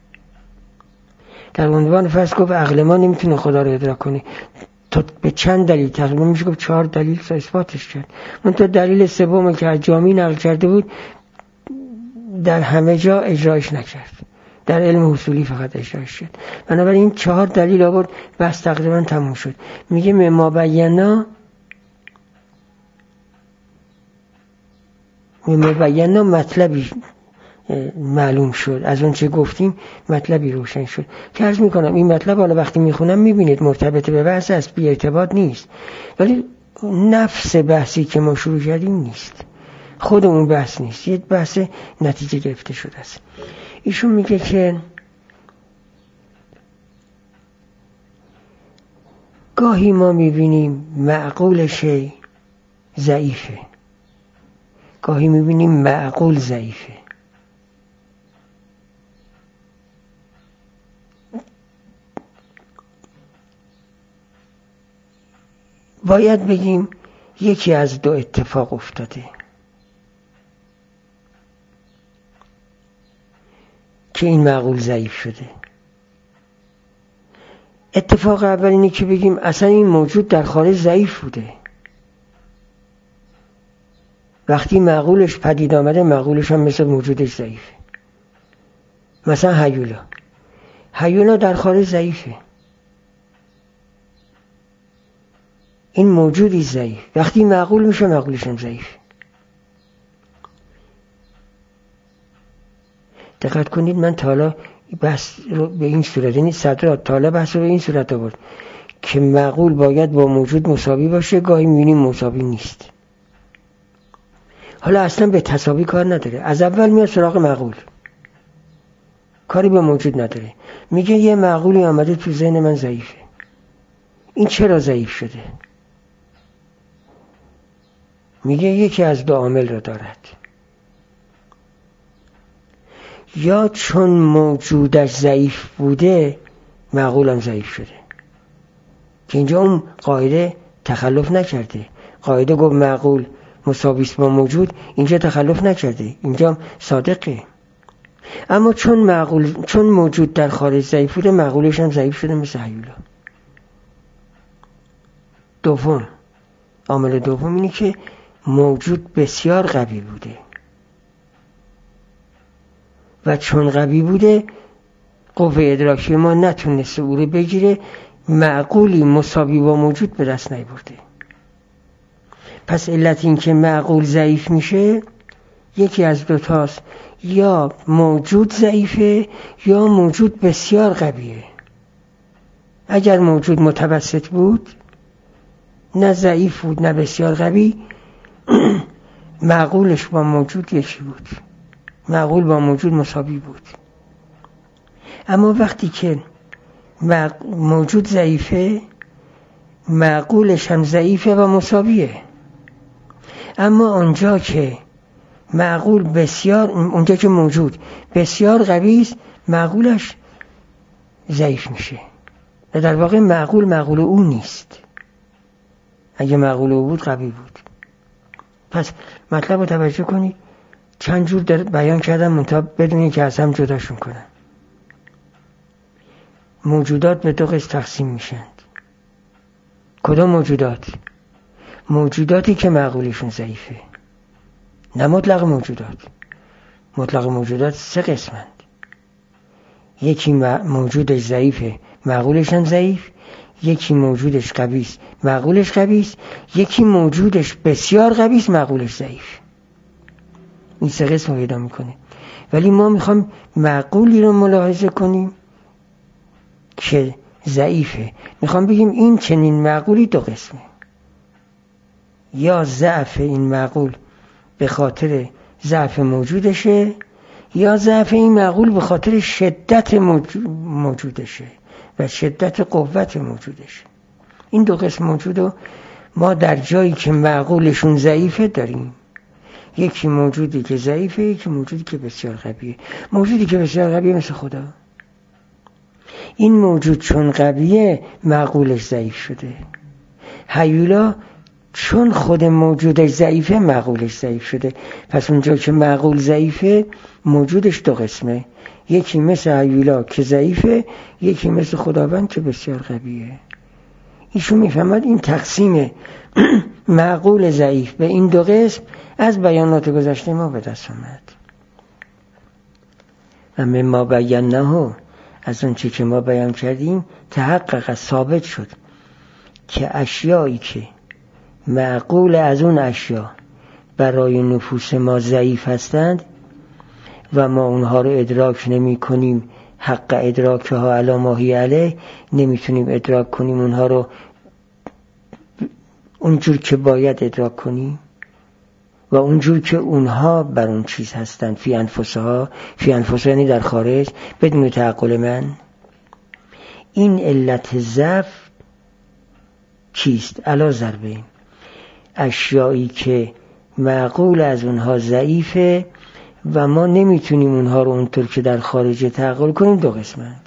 در عنوان فصل گفت عقل ما نمیتونه خدا رو ادراک کنه، تا به چند دلیل، تقریبا میشه گفت 4 دلیل اثباتش کرد. اون تا دلیل سوم که از جامی نقل کرده بود در همه جا اجرایش نکرد، در علم حصولی فقط اجرایش کرد. بنابراین این 4 دلیل آورد، بس تقریبا تموم شد. میگه مما بینا مطلبی معلوم شد، از اون چه گفتیم مطلبی روشن شد. که عرض میکنم این مطلب حالا وقتی میخونم میبینید مرتبط به بحث است، بی ارتباط نیست، ولی نفس بحثی که ما شروع کردیم نیست، خود اون بحث نیست، یه بحث نتیجه گرفته شده است. ایشون میگه که گاهی ما میبینیم معقول شی ضعیفه، گاهی میبینیم معقول ضعیفه. باید بگیم یکی از دو اتفاق افتاده. که این معقول ضعیف شده. اتفاق اول اینه که بگیم اصلا این موجود در خارج ضعیف بوده. وقتی معقولش پدید آمده، معقولش هم مثل موجودش ضعیفه. مثلا هیولا در خارج ضعیفه. این موجودی ضعیف، وقتی معقول میشه معقولش هم ضعیفه. دقت کنید، من تا حالا بحث رو به این صورت، یعنی صدرات تا حالا بحث رو به این صورت آورد که معقول باید با موجود مساوی باشه، گاهی میبینیم مساوی نیست. حالا اصلا به تساوی کار نداره، از اول میاد سراغ معقول، کاری به موجود نداره. میگه یه معقولی آمده تو ذهن من ضعیفه. این چرا ضعیف شده؟ میگه یکی از دو عامل را دارد. یا چون موجودش ضعیف بوده معقولم ضعیف شده، که اینجا اون قاعده تخلف نکرده. قاعده گفت معقول مساوی است با موجود، اینجا تخلف نکرده، اینجا صادقه. اما چون موجود در خارج ضعیف بوده، معقولش هم ضعیف شده مثل هیولا. عامل دوم اینه که موجود بسیار قوی بوده و چون قوی بوده قوه ادراکی ما نتونسته او رو بگیره، معقولی مساوی با موجود به دست نیاورده. پس علت این که معقول ضعیف میشه یکی از دوتاست، یا موجود ضعیفه یا موجود بسیار قویه. اگر موجود متوسط بود، نه ضعیف بود نه بسیار قوی، معقولش با موجود یکی بود، معقول با موجود مساوی بود. اما وقتی که موجود ضعیفه، معقولش هم ضعیفه و مساویه. اما اونجا که موجود بسیار قوی است، معقولش ضعیف میشه و در واقع معقول او نیست. اگه معقول او بود قوی بود. پس مطلب رو توجه کنید، چند جور بیان کردم منتها بدون اینکه از هم جداشون کنم. موجودات به دو قسم تقسیم میشند. کدام موجودات؟ موجوداتی که معقولشون ضعیفه، نه مطلق موجودات. مطلق موجودات سه قسمند. یکی موجودش ضعیفه، معقولش هم ضعیف. یکی موجودش قوی است، معقولش قوی است. یکی موجودش بسیار قوی است، معقولش ضعیف. این سه قسم پیدا میکنه. ولی ما میخوام معقولی رو ملاحظه کنیم که ضعیفه. میخوام بگیم این چنین معقولی دو قسمه، یا ضعف این معقول به خاطر ضعف موجودشه، یا ضعف این معقول به خاطر شدت موجودشه و شدت قوت موجودشه. این دو قسم موجودو ما در جایی که معقولشون ضعیفه داریم. یکی موجودی که ضعیفه، یکی موجودی که بسیار قویه. موجودی که بسیار قویه مثل خدا. این موجود چون قویه معقولش ضعیف شده. هیولا چون خود موجودش ضعیفه معقولش ضعیف شده. پس اونجا که معقول ضعیفه موجودش دو قسمه، یکی مثل هیولا که ضعیفه، یکی مثل خداوند که بسیار قویه. ایشون میفهمد این تقسیم معقول ضعیف به این دو قسم از بیانات گذشته ما به دست آمد. و مما بیناه، از اون چی که ما بیان کردیم تحقق ثابت شد که اشیایی که معقول از اون اشیا برای نفوس ما ضعیف هستند و ما اونها رو ادراک نمی کنیم، حق ادراکها علی ما هی علیه، نمیتونیم ادراک کنیم اونها رو اونجور که باید ادراک کنیم و اونجور که اونها بر اون چیز هستن. فی انفسها یعنی در خارج، بدون تعقل من. این علت ضعف چیست؟ علا ضربین، اشیایی که معقول از اونها ضعیفه و ما نمیتونیم اونها رو اونطور که در خارج تعقل کنیم. دو قسمند.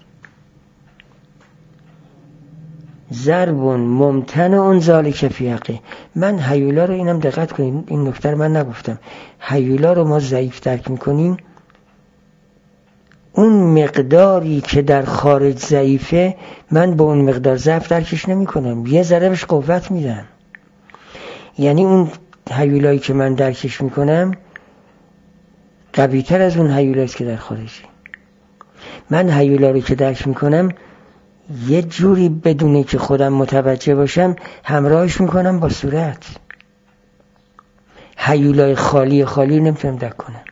ضرب ممتنع اون ذالک فی حقه. من هیولا رو، اینم دقت کنید، این نکته من نگفتم، هیولا رو ما ضعیف درک میکنیم اون مقداری که در خارج ضعیفه من با اون مقدار ضعف درکش نمی کنم، یه ذره بهش قوت میدم. یعنی اون هیولایی که من درکش میکنم قوی تر از اون هیولاییست که در خارجی. من هیولا رو که درک میکنم یه جوری بدونه که خودم متوجه باشم همراهش میکنم با صورت. هیولای خالی نمیتونم درک کنم.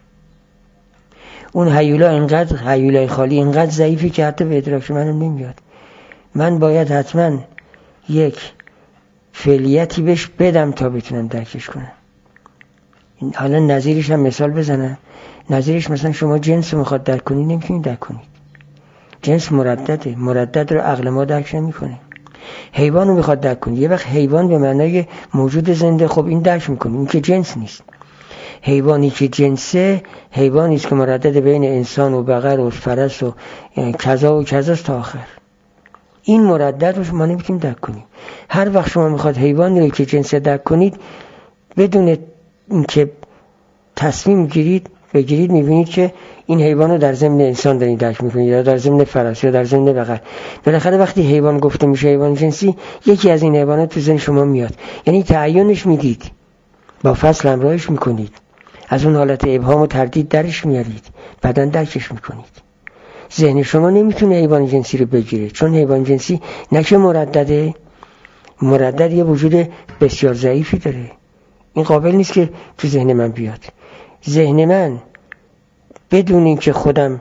اون هیولای خالی اینقدر ضعیفی که حتی به ادراک منم نمیاد. من باید حتما یک فعلیتی بهش بدم تا بتونم درکش کنم. حالا نظیرش هم مثال بزنم. نظیرش مثلا شما جنس رو میخواد درک کنید، نمیتونید درک کنید. جنس مردده، مردد رو عقل ما درک نمیکنه. حیوان رو میخواد درک کنید، یه وقت حیوان به معنای موجود زنده، خب این درک میکنه، این که جنس نیست. حیوانی که جنسه حیوانی است که مردد بین انسان و بقر و فرس و کذا و کذا تا آخر. این مردد رو شما نمیتونید درک کنید. هر وقت شما میخواد حیوانی رو که جنس درک کنید، بدون اینکه تصمیم بگیرید میبینید که این حیوان رو در ضمن انسان دارید درک میکنید یا در ضمن فرس یا در ضمن بقر. بالاخره وقتی حیوان گفته میشه حیوان جنسی، یکی از این حیوانات تو ذهن شما میاد، یعنی تعیینش میدید، با فصل همراهش میکنید، از اون حالت ابهام و تردید درش میارید، بعداً درکش میکنید. ذهن شما نمیتونه حیوان جنسی رو بگیره، چون حیوان جنسی نه که مردد یه وجود بسیار ضعیفی داره. این قابل نیست که تو ذهن من بیاد. ذهن من بدون اینکه خودم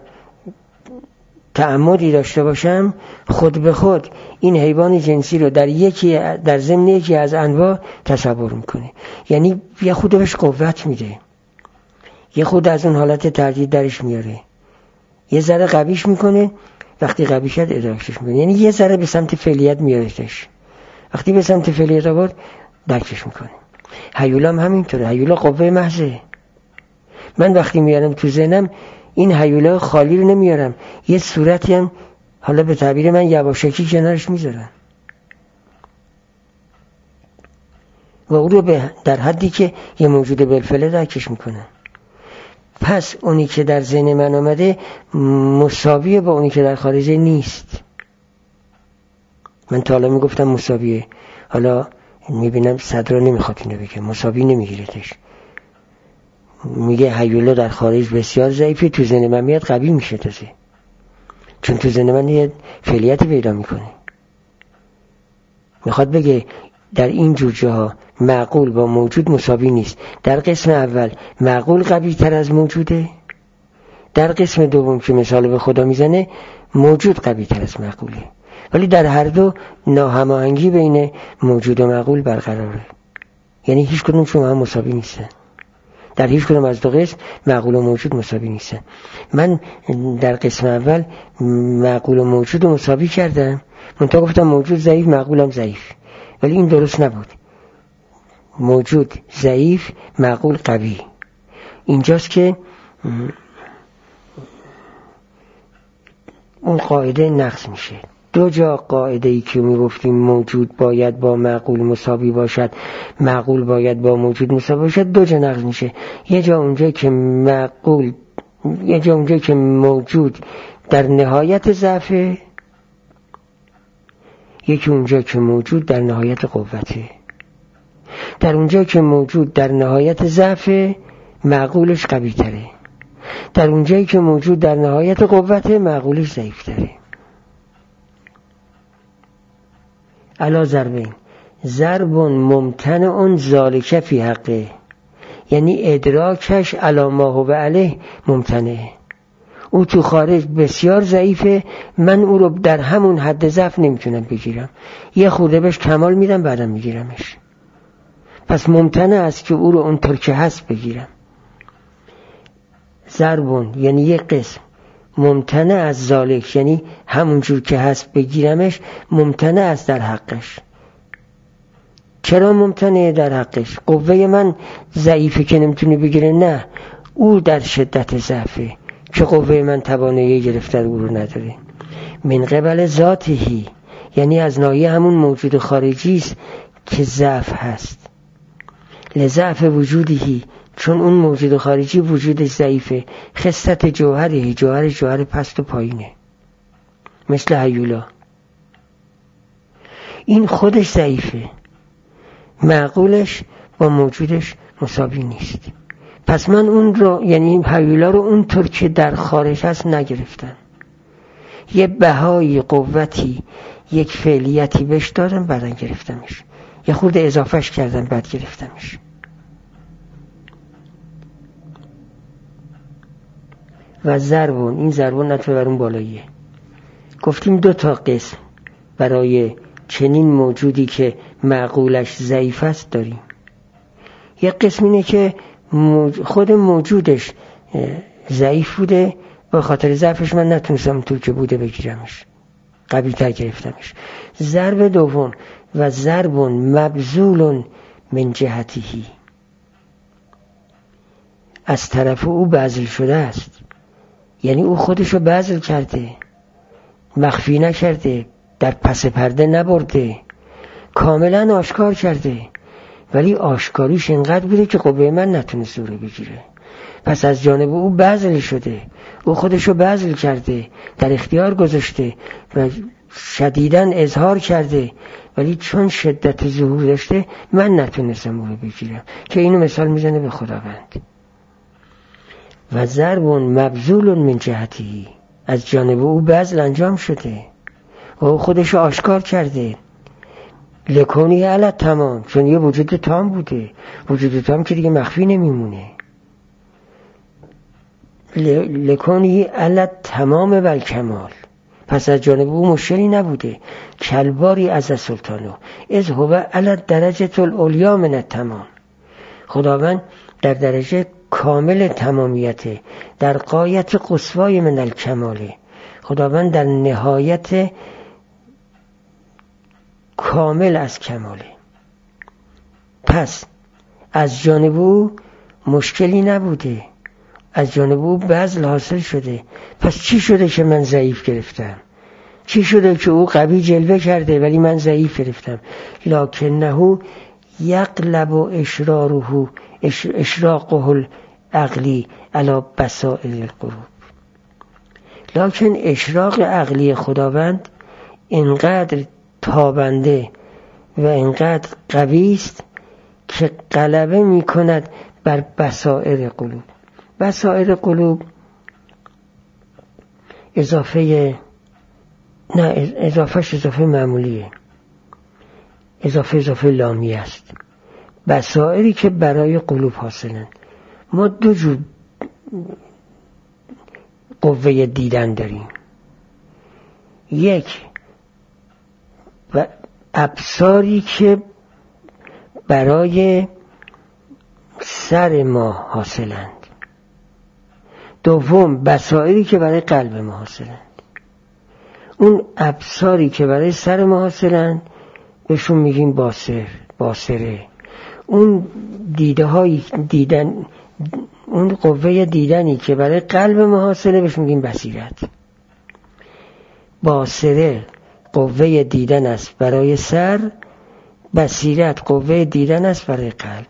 تعمدی داشته باشم، خود به خود این حیوان جنسی رو در ضمن یکی از انواع تصور میکنه. یعنی یه خود بهش قوت میده، یه خود از اون حالت تردید درش میاره، یه ذره قویش میکنه، وقتی قوی شد ادراکش میکنه، یعنی یه ذره به سمت فعلیت میارتش. وقتی به سمت فعلیت آورد درکش میکنه. هیولا هم همینطوره. هیولا قوه محضه. من وقتی میارم تو ذهنم این هیولا خالی رو نمیارم، یه صورتی هم حالا به تعبیر من یواشکی کنارش میذارم و او رو در حدی که یه موجود بالفعل درکش میکنم. پس اونی که در ذهن من آمده مساویه با اونی که در خارجه نیست. من تا حالا میگفتم مساویه، حالا میبینم صدرا نمیخواد اینو بگه، مساوی نمیگیرتش. میگه هیولا در خارج بسیار ضعیفی، تو ذهن من میاد قوی میشه تازه، چون تو ذهن من یه فعلیت پیدا میکنه. میخواد بگه در این جور جاها معقول با موجود مساوی نیست. در قسم اول معقول قوی تر از موجوده، در قسم دوم که مثال به خدا میزنه موجود قوی تر از معقوله. ولی در هر دو ناهماهنگی بین موجود و معقول برقراره، یعنی هیچ کدوم شما هم مساوی نیستن. در هیچ کدوم از دو قسم معقول و موجود مساوی نیستن. من در قسم اول معقول و موجود رو مساوی کردم، منتها گفتم موجود ضعیف معقولم ضعیف، ولی این درست نبود. موجود ضعیف معقول قوی. اینجاست که اون قاعده نقض میشه. دو جا قاعده ای که میگفتیم موجود باید با معقول مساوی باشد، معقول باید با موجود مساوی باشد، دو جا نقض میشه. یه جا اونجا که موجود در نهایت ضعفه، یکی اونجا که موجود در نهایت قوته. در اونجا که موجود در نهایت ضعفه معقولش قوی تره، در اونجایی که موجود در نهایت قوته معقولش ضعیف تره. علا ضربین ضرب ممتنع ذالک فی حقه، یعنی ادراکش علا ما هو علیه ممتنعه. او تو خارج بسیار ضعیفه، من او رو در همون حد ضعف نمیتونم بگیرم، یه خورده بهش کمال میدم بعدم میگیرمش. پس ممتنع است که او رو اونطور که هست بگیرم. ضربون یعنی یک قسم، ممتنع از ذالک یعنی همون جور که هست بگیرمش، ممتنع است در حقش. چرا ممتنع در حقش؟ قوه من ضعیفه که نمیتونه بگیره؟ نه، او در شدت ضعفه که قوه من توانایی گرفتن او رو نداره. من قبل ذاتهی یعنی از ناحیه همون موجود خارجی است که ضعف هست. لضعف وجودهی چون اون موجود خارجی وجودش ضعیفه، خصت جوهر پست و پایینه، مثل هیولا. این خودش ضعیفه، معقولش با موجودش مساوی نیست. پس من اون رو، یعنی این هیولا رو اونطور که در خارج هست نگرفتم، یه بهای قوتی، یک فعلیتی بهش دادم، بعدن گرفتمش، یه خورده اضافهش کردم، بعد گرفتمش. و ضربون، این ضربون نطفه بر اون بالاییه. گفتیم 2 قسم برای چنین موجودی که معقولش ضعیف است داریم. یک قسم اینه که خود موجودش ضعیف بوده، به خاطر ضعفش من نتونستم طور که بوده بگیرمش، قوی تر گرفتمش. ضرب دوم، و ضربون مبذول من جهته، از طرف او بذل شده است، یعنی او خودشو بذل کرده، مخفی نکرده، در پس پرده نبرده، کاملا آشکار کرده، ولی آشکاریش اینقدر بوده که قوه من نتونست رو بگیره. پس از جانب او بذل شده، او خودشو بذل کرده، در اختیار گذاشته و شدیداً اظهار کرده، ولی چون شدت ظهور داشته من نتونستم رو بگیرم، که اینو مثال میزنه به خداوند. و ضربون مبذول من جهتی، از جانب او بذل انجام شده و او خودشو آشکار کرده. لکونی علی تمام، چون یه وجود تام بوده، وجود تام که دیگه مخفی نمیمونه. لکونی علی تمام و الکمال، پس از جانب او مشکلی نبوده. کلباری از سلطانو از هو علی درجه العلیا من التمام، خداوند در درجه کامل تمامیته، در غایت قصوای من الکماله، خداوند در نهایت کامل از کماله. پس از جانب او مشکلی نبوده، از جانب او بذل حاصل شده. پس چی شده که من ضعیف گرفتم؟ چی شده که او قوی جلوه کرده ولی من ضعیف گرفتم؟ لکنه یقلب اشراقه العقلی علی بصائر القلوب. لکن اشراق عقلی خداوند اینقدر تابنده و اینقدر قوی است که غلبه می کند بر بصائر قلوب. بصائر قلوب اضافه معمولیه، اضافه لامی است. بصائری که برای قلوب حاصلند. ما 2 جور قوه دیدن داریم. یک، ابصاری که برای سر ما حاصلند. دوم، بصائری که برای قلب ما حاصلند. اون ابصاری که برای سر ما حاصلند بهشون میگیم باصره. اون اون قوه دیدنی که برای قلب ما حاصله بهش میگیم بصیرت. باصره قوه دیدن است برای سر، بصیرت قوه دیدن است برای قلب.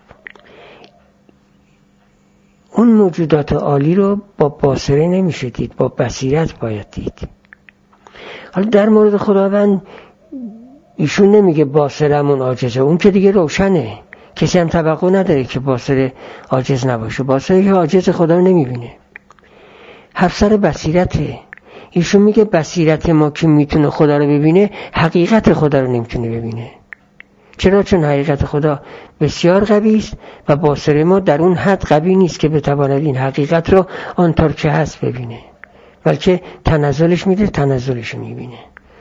اون موجودات عالی رو با باصره نمیشه دید، با بصیرت باید دید. حالا در مورد خداوند ایشون نمیگه باصرمون عاجزه، اون که دیگه روشنه، کسی هم توقع نداره که باصره عاجز نباشه. باصره که عاجز خدا نمیبینه، حفظر بصیرته. ایشون میگه بصیرت ما که میتونه خدا رو ببینه، حقیقت خدا رو نمیتونه ببینه. چرا؟ چون حقیقت خدا بسیار قوی است و باصره ما در اون حد قوی نیست که بتواند این حقیقت رو آنطور که هست ببینه، بلکه تنزلش میده، تنزلش میبینه.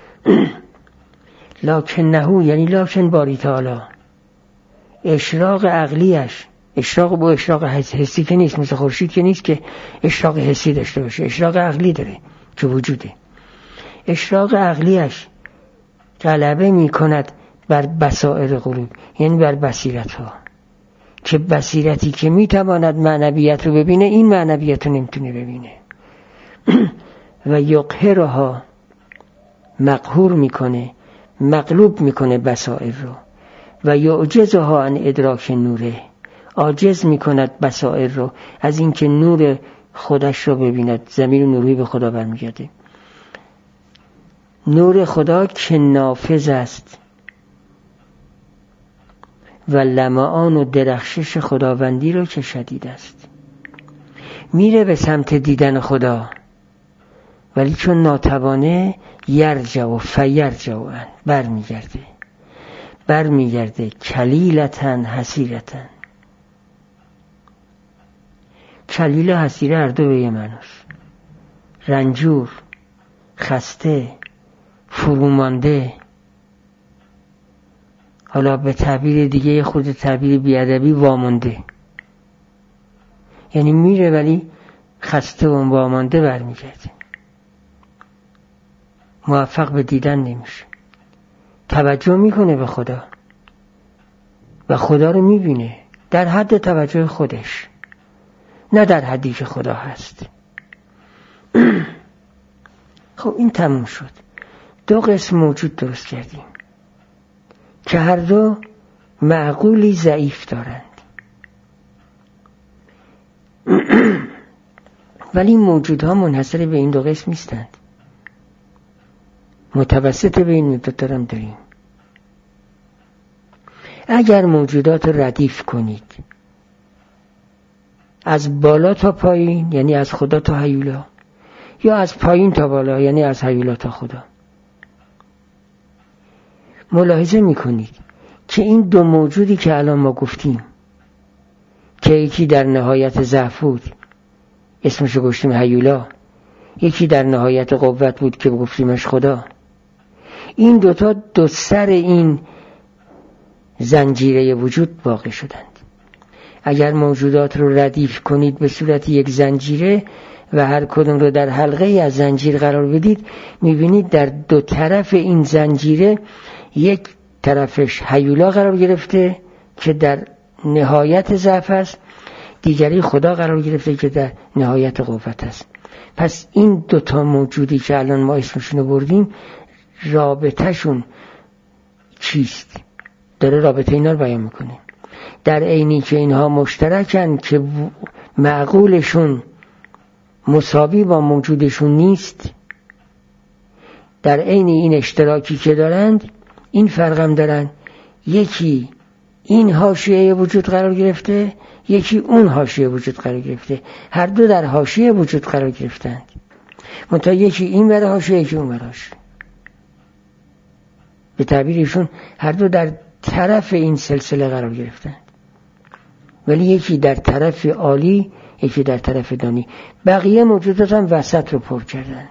لکنه، یعنی لکن باری تعالی، اشراق عقلیش، اشراق با اشراق حسی که نیست، مثل خورشید که نیست که اشراق حسی داشته باشه، اشراق عقلی داره که وجوده. اشراق عقلیش غلبه می کند بر بصائر قلوب، یعنی بر بصیرت ها، که بصیرتی که می تواند معنویت رو ببینه، این معنویت رو نمیتونه ببینه. و یقهرها، مقهور میکنه، مغلوب میکنه بصائر رو. و یعجزها عن ادراک نوره، عاجز میکند بصائر رو از اینکه نور خودش رو ببیند. ضمیر نوری به خدا برمیگرده. نور خدا که نافذ است و لمعان و درخشش خداوندی رو که شدید است. میره به سمت دیدن خدا، ولی چون ناتوانه یرجع و فیرجع برمیگرده کلیلتن حسیرتن. کلیل و حسیره هر دو به یه معناست. رنجور، خسته، فرومانده. حالا به تعبیر دیگه خود تعبیر بیادبی وامانده. یعنی میره ولی خسته و وامانده برمیگرده. موفق به دیدن نمیشه. توجه میکنه به خدا و خدا رو میبینه در حد توجه خودش، نه در حدی که خدا هست. خب این تموم شد. دو قسم موجود درست کردیم که هر دو معقولی ضعیف دارند. ولی این موجودها منحصر به این دو قسم نیستند. متوسط به این دو تا هم داریم. اگر موجودات رو ردیف کنید از بالا تا پایین، یعنی از خدا تا هیولا، یا از پایین تا بالا، یعنی از هیولا تا خدا، ملاحظه میکنید که این دو موجودی که الان ما گفتیم که یکی در نهایت ضعف بود اسمشو گفتیم هیولا، یکی در نهایت قوت بود که گفتیمش خدا، این دوتا دو سر این زنجیره وجود واقع شدند. اگر موجودات رو ردیف کنید به صورت یک زنجیره و هر کدوم رو در حلقه از زنجیر قرار بدید، میبینید در دو طرف این زنجیره یک طرفش هیولا قرار گرفته که در نهایت ضعف است، دیگری خدا قرار گرفته که در نهایت قوت است. پس این دوتا موجودی که الان ما اسمشون رو بردیم رابطهشون چیست؟ داره رابطه اینا رو بیان میکنه. در عینی که اینها مشترکن که معقولشون مساوی با موجودشون نیست، در عین این اشتراکی که دارند این فرق هم دارن. یکی این حاشیه وجود قرار گرفته، یکی اون حاشیه وجود قرار گرفته. هر دو در حاشیه وجود قرار گرفتند، منتها یکی این ور حاشیه، یکی اون ور حاشیه. به تعبیرشون هر دو در طرف این سلسله قرار گرفتند، ولی یکی در طرف عالی، یکی در طرف دانی. بقیه موجودات هم وسط رو پر کردند.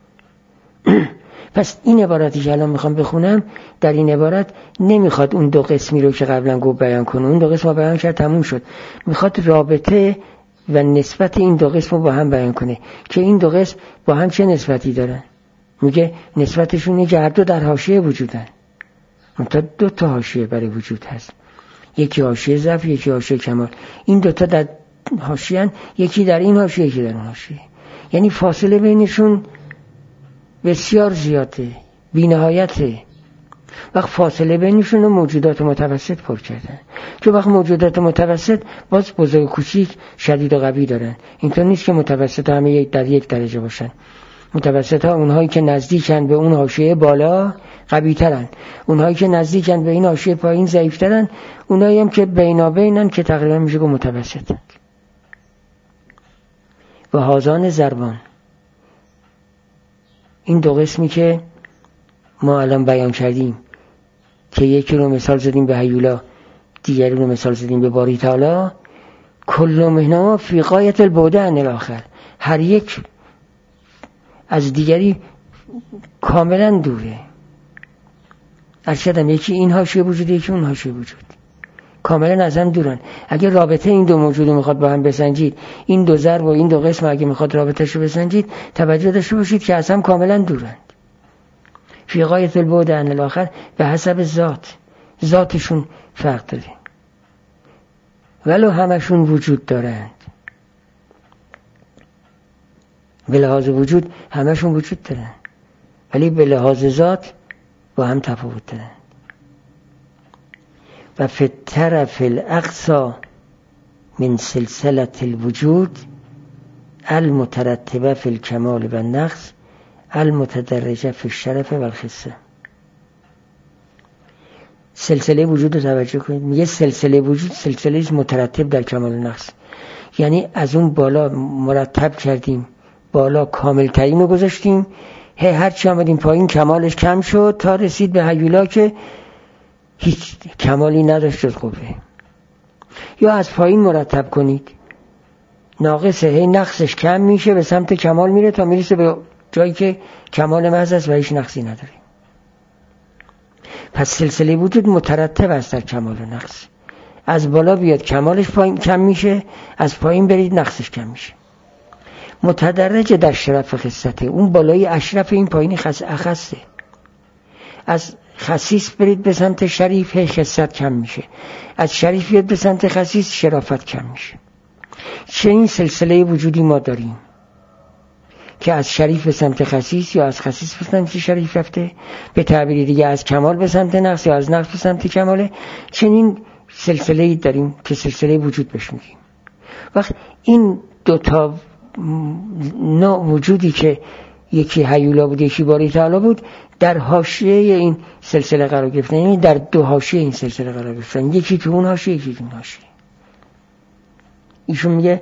پس این عبارتی که الان میخوام بخونم، در این عبارت نمیخواد اون دو قسمی رو که قبلا گفت بیان کنه. اون دو قسم رو بیان کرد، تموم شد. میخواد رابطه و نسبت این دو قسم رو با هم بیان کنه که این دو قسم با هم چه نسبتی دارن. میگه نسبتشون اینه که هر دو در حاشیه وجودن، منتها دو تا حاشیه برای وجود هست، یکی حاشیه ضعف، یکی حاشیه کمال. این دو تا در حاشیه‌ان، یکی در این حاشیه، یکی در اون حاشیه. یعنی فاصله بینشون بسیار زیاده، بی‌نهایته. وقت فاصله بینشون رو موجودات متوسط پر کردن، که وقت موجودات متوسط باز بزرگ و کوچیک، شدید و قوی دارن. اینطور نیست که متوسط همه در یک درجه باشن. متوسط ها اونهایی که نزدیکن به اون حاشیه بالا قوی ترن، اونهایی که نزدیکن به این حاشیه پایین ضعیف ترن، اونهایی هم که بینابینن که تقریبا میشه گفت متوسطن. و هازان ضربان، این دو قسمی که ما الان بیان کردیم که یکی رو مثال زدیم به هیولا، دیگری رو مثال زدیم به باری تعالی، کل منهما فی غایة البعد عن الاخر، هر یک از دیگری کاملا دوره. ارشدم یکی این حاشیه وجود، یکی اون حاشیه وجود، کاملا از هم دورن. اگه رابطه این دو موجود رو میخواد با هم بسنجید، این دو ضرب و این دو قسم اگه میخواد رابطه‌اش رو بسنجید، توجه داشته باشید که از هم کاملا دورند. فی غایة البعد عن الاخر، به حسب ذاتشون فرق داره، ولو همشون وجود دارند. به لحاظ وجود همشون وجود دارند، ولی به لحاظ ذات با هم تفاوت دارند. و فی الطرف الاقصی من سلسله الوجود المترتبه فی الکمال و النقص المتدرجه فی الشرف و الخصه. سلسله وجود رو توجه کنید، میگه سلسله وجود سلسله مترتب در کمال و نقص، یعنی از اون بالا مرتب کردیم، بالا کامل ترین رو گذاشتیم، هر چی آمدیم پایین کمالش کم شد تا رسید به هیولا که هیچ کمالی نداشت جز قوه. یا از پایین مرتب کنید، ناقصه، نقصش کم میشه به سمت کمال میره تا میرسه به جایی که کمال محض است و هیچ نقصی نداره. پس سلسله وجود مترتب است در کمال و نقص. از بالا بیاد کمالش پایین کم میشه، از پایین برید نقصش کم میشه. متدرج در شرف خصته، اون بالای اشرف این پایینی اخصه. از خصیص برید به سمت شریف خصت کم میشه، از شریف بیاد به سمت خصیص شرافت کم میشه. چه این سلسله وجودی ما داریم که از شریف به سمت خصیص یا از خصیص به سمت شریف رفته، به تعبیری دیگه از کمال به سمت نقص یا از نقص به سمت کماله. چنین سلسله‌ای داریم که سلسله وجود بهش میگیم. وقت این دوتا نوع وجودی که یکی هیولا بود یکی باری تعالی بود در حاشیه این سلسله قرار گرفتن، یعنی در دو حاشیه این سلسله قرار گرفتن، یکی تو اون حاشیه یکی تو اون حاشیه. ایشون میگه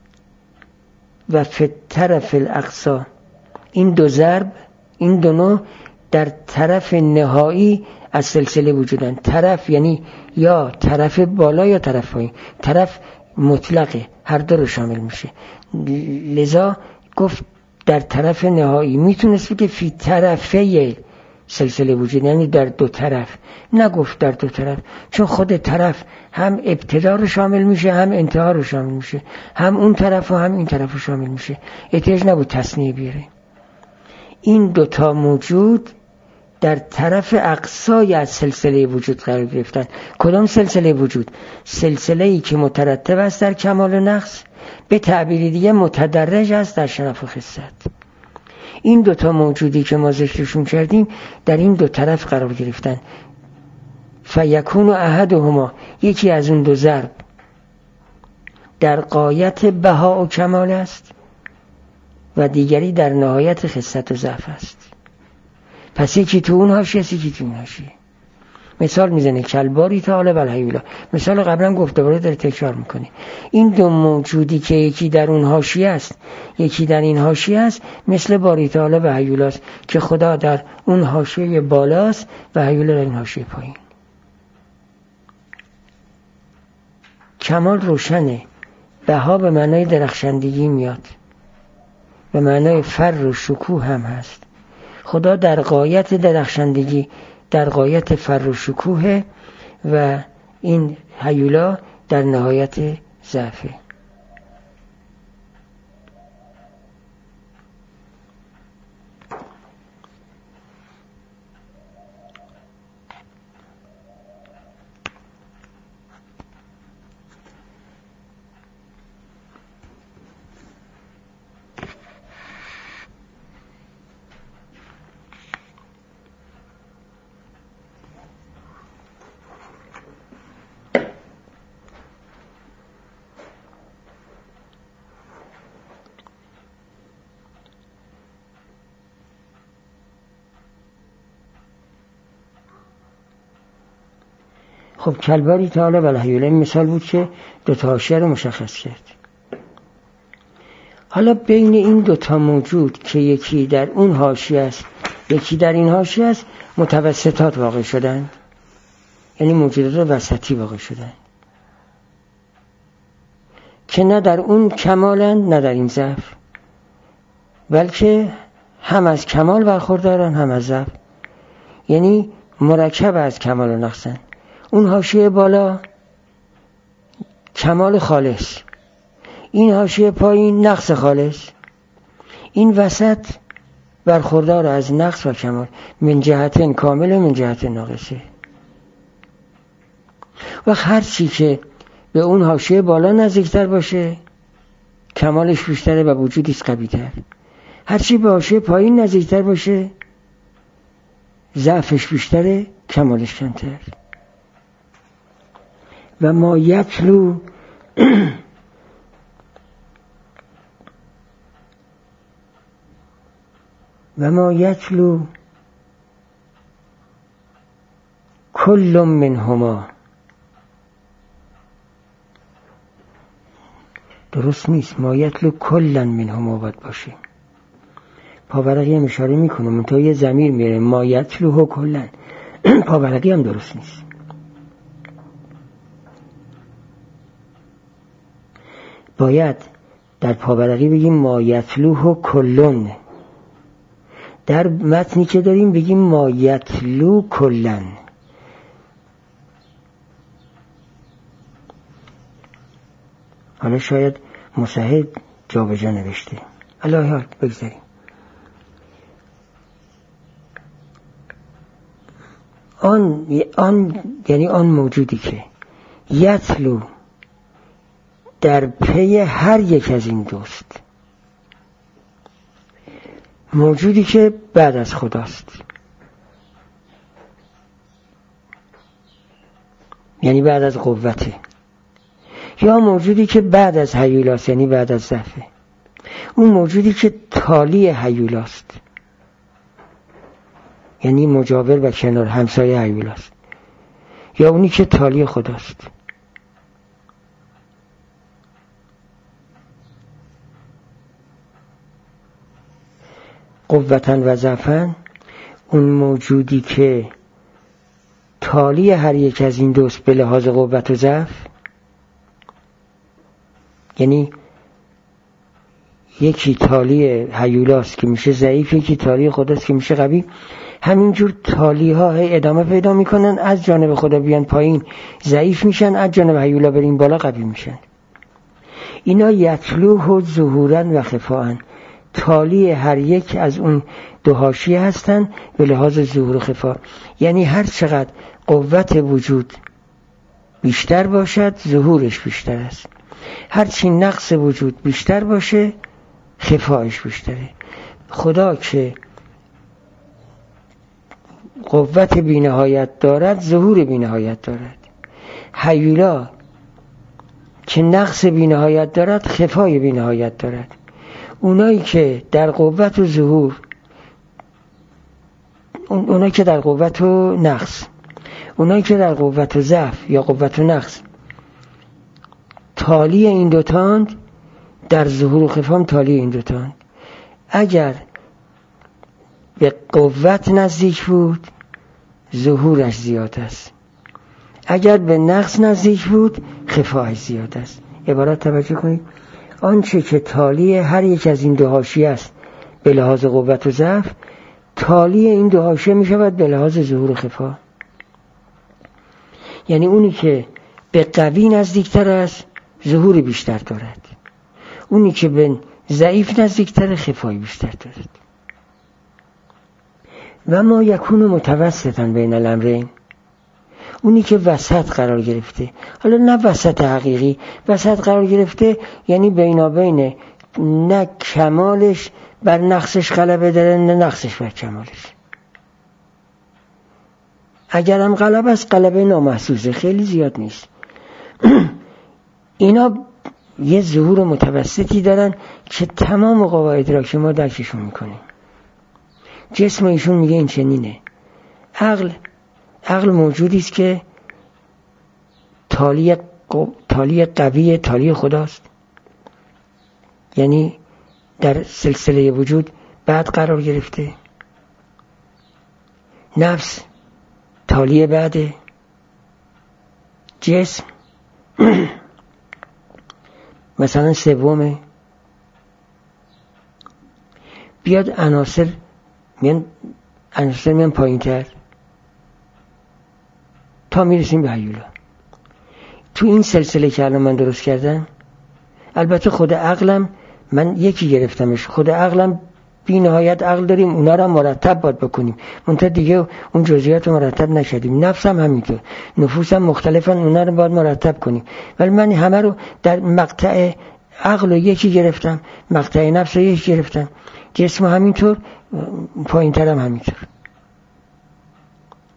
و فی طرف الاقصا، این دو ضرب، این دو نوع در طرف نهایی از سلسله وجودن. طرف یعنی یا طرف بالا یا طرف پایین، طرف مطلقه، هر دو رو شامل میشه. لذا گفت در طرف نهایی، میتونست بگه فی طرفه سلسله وجود، یعنی در دو طرف، نگفت در دو طرف، چون خود طرف هم ابتدا رو شامل میشه هم انتها رو شامل میشه، هم اون طرف و هم این طرف رو شامل میشه، احتیاج نبود تثنیه بیاره. این دوتا موجود در طرف اقصای از سلسله وجود قرار گرفتن. کدام سلسله وجود؟ سلسله‌ای که مترتب است در کمال و نقص، به تعبیری دیگه متدرج است در شرف و خصت. این دوتا موجودی که ما ذکرشون کردیم در این دو طرف قرار گرفتن. فیکون احدهما، یکی از اون دو ضرب در غایت بها و کمال است و دیگری در نهایت خصت و ضعف است. پس یکی تو اون حاشیه است یکی تو اون حاشیه. مثال میزنه کلباری تعالی و الهیولا، مثال قبلا گفت دوباره داره تکرار میکنه. این دو موجودی که یکی در اون حاشیه است یکی در این حاشیه است، مثل باری تعالی و هیولاست که خدا در اون حاشیه بالاست و هیولا در این حاشیه پایین. کمال روشنه، بها به معنای درخشندگی میاد، به معنای فر و شکوه هم هست. خدا در غایت درخشندگی، در غایت فر و شکوه، و این هیولا در نهایت ضعفه. خب کلباری تعالی و الهیولا این مثال بود که دو تا حاشیه رو مشخص کرد. حالا بین این دو تا موجود که یکی در اون حاشیه است یکی در این حاشیه است متوسطات واقع شدن، یعنی موجودات وسطی واقع شدن که نه در اون کمالن نه در این ضعف، بلکه هم از کمال برخوردارن هم از ضعف، یعنی مرکب از کمال و نقصن. اون حاشیه بالا کمال خالص، این حاشیه پایین نقص خالص، این وسط برخوردار از نقص و کمال، من جهت کامل و من جهت ناقصه. و هر چی که به اون حاشیه بالا نزدیکتر باشه کمالش بیشتره و وجودیش قوی‌تر، هر چی به حاشیه پایین نزدیکتر باشه ضعفش بیشتره کمالش کمتر. و ما یتلو و ما یتلو کل منهما، درست نیست، ما یتلو کلا منهما باید باشه. پاورقی هم اشاره میکنه منتها یه ضمیر میره ما یتلوه کلا، پاورقی هم درست نیست. باید در پاورقی بگیم ما یتلوه کلن، در متنی که داریم بگیم ما یتلو کلن. حالا شاید مصحح جا به جا نوشته، علی حال بگذاریم. آن یعنی آن موجودی که یتلو در پی هر یک از این دوست، موجودی که بعد از خداست، یعنی بعد از قوته، یا موجودی که بعد از هیولاست، یعنی بعد از ضعفه، اون موجودی که تالی هیولاست، یعنی مجاور و کنار همسایه هیولاست، یا اونی که تالی خداست. قوتن و ضعفن، اون موجودی که تالی هر یک از این دوست به لحاظ قوت و ضعف، یعنی یکی تالی هیولاست که میشه ضعیف، یکی تالی خداست که میشه قوی. همینجور تالی ها ادامه پیدا میکنن، از جانب خدا بیان پایین ضعیف میشن، از جانب هیولا بریم بالا قوی میشن. اینا یتلوه ظهورا و خفاء، تالی هر یک از اون دو حاشیه هستن به لحاظ ظهور و خفا. یعنی هر چقدر قوت وجود بیشتر باشد ظهورش بیشتر است، هرچی نقص وجود بیشتر باشه خفایش بیشتره. خدا که قوت بی‌نهایت دارد ظهور بی‌نهایت دارد، هیولا که نقص بی‌نهایت دارد خفای بی‌نهایت دارد. اونایی که در قوت و ظهور، اونایی که در قوت و نقص، اونایی که در قوت و ضعف یا قوت و نقص تالی این دوتاند، در ظهور و خفام تالی این دوتاند. اگر به قوت نزدیک بود ظهورش زیاد است، اگر به نقص نزدیک بود خفاش زیاد است. عبارت توجه کنید، آنچه که تالی هر یک از این دو حاشیه است به لحاظ قوت و ضعف، تالی این دو حاشیه می شود به لحاظ ظهور و خفا. یعنی اونی که به قوی نزدیکتر است ظهور بیشتر دارد، اونی که به ضعیف نزدیکتر خفای بیشتر دارد. و ما یکون متوسطا بین الامرین، اونی که وسط قرار گرفته، حالا نه وسط حقیقی، وسط قرار گرفته یعنی بینابینه، نه کمالش بر نقصش غلبه داره نه نقصش بر کمالش. اگر هم غلبه است غلبه نامحسوسه، خیلی زیاد نیست. اینا یه ظهور متوسطی دارن که تمام قوا ادراک ما درکشون میکنه. جسم ایشون میگه این چنینه. عقل موجودی است که تالی قوی تالی خداست، یعنی در سلسله وجود بعد قرار گرفته. نفس تالی بعده. جسم مثلا سومه. بیاد عناصر میان پایین تر تا میرسیم به هیولا. تو این سلسله که الان من درست کردم، البته خود عقلم من یکی گرفتمش، خود عقلم بی نهایت عقل داریم، اونا رو مرتب باید بکنیم، منتها دیگه اون جزئیات رو مرتب نشدیم. نفسم همینطور، نفوسم مختلفن، اونا رو باید مرتب کنیم. ولی من همه رو در مقطع عقل رو یکی گرفتم، مقطع نفس رو یکی گرفتم، جسم همینطور، پایین ترم همینطور.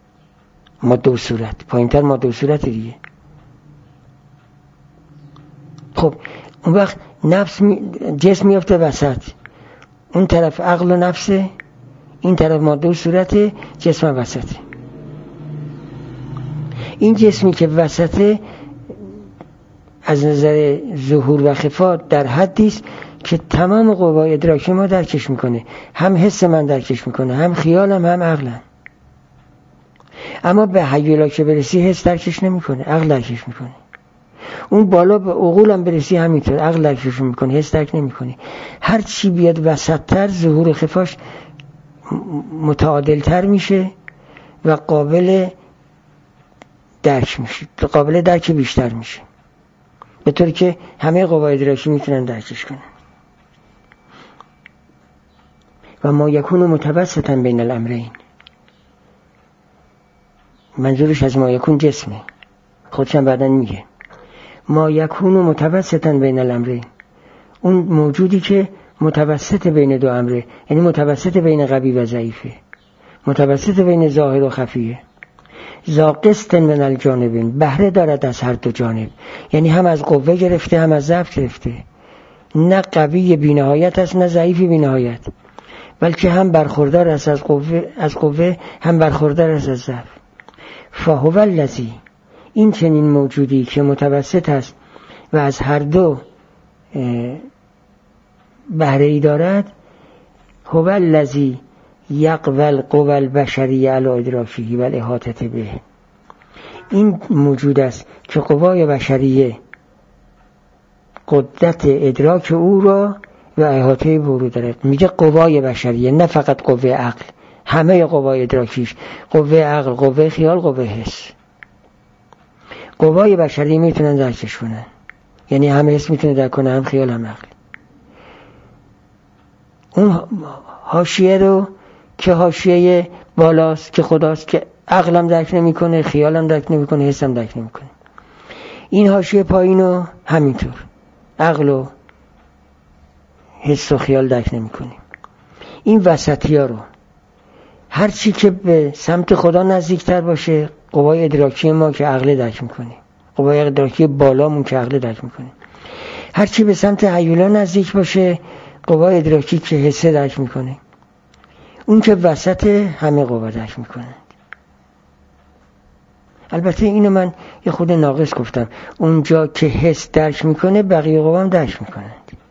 ماده و صورت پایین تر، ماده و صورت دیگه. خب اون وقت نفس جسم میفته وسط، اون طرف عقل و نفسه، این طرف ماده و صورته، جسم وسطه. این جسمی که وسطه از نظر ظهور و خفا در حدی است که تمام قوای ادراکی ما درکش میکنه، هم حس من درکش میکنه، هم خیالم، هم عقلم. اما به هیولا که برسی حس درکش نمیکنه، عقل درکش میکنه. اون بالا به عقولم برسی همینطور، عقل درکش میکنه، حس درک نمیکنه. هر چی بیاد وسط‌تر ظهور خفاش متعادل‌تر میشه و قابل درک میشه، قابل درک بیشتر میشه، به طوری که همه قوای ادراکی میتونن درکش کنن. و ما یکون متوسطا بین الامرین، منظورش از ما یکون جسمه، خودشم بعدن میگه ما یکون متوسطا بین الامرین، اون موجودی که متوسط بین دو امره، یعنی متوسط بین قوی و ضعیفه، متوسط بین ظاهر و خفیه. ذا قسط من الجانبین، بهره دارد از هر دو جانب، یعنی هم از قوه گرفته هم از ضعف گرفته، نه قوی بی نهایت است نه ضعیفی بی نهایت، بلکه هم برخوردار است از قوه هم برخوردار است از ضعف. فهو الذی، این چنین موجودی که متوسط است و از هر دو بهره ای دارد، هو الذی یقوی القوى البشریه علی ادراکه و الاحاطه به، این موجود است که قوای بشریه قدرت ادراک او را و احاطه به او دارد. میگه قوای بشریه، نه فقط قوه عقل، همه قوای ادراکیش، قوه عقل، قوه خیال، قوه حس. قوای بشریه میتونن درکش کنن، یعنی هم حس میتونه درک کنه، هم خیال، هم عقل. اون حاشیه رو که حاشیه بالاست که خداست، که عقلم درک نمیکنه، خیالم درک نمیکنه، حسم درک نمیکنه. این حاشیه پایینو همینطور عقل و حس و خیال درک نمیکنه. این وسطی‌ها رو هر چی که به سمت خدا نزدیکتر باشه، قوای ادراکی ما که عقل درک میکنه، قوای ادراکی بالامون که عقل درک میکنه. هر چی به سمت هیولا نزدیک باشه، قوای ادراکی که حس درک میکنه. اون که وسط همه قوا درک میکنند. البته اینو من یه خود ناقص گفتم، اونجا که حس درک میکنه بقیه قوا هم درک میکنند.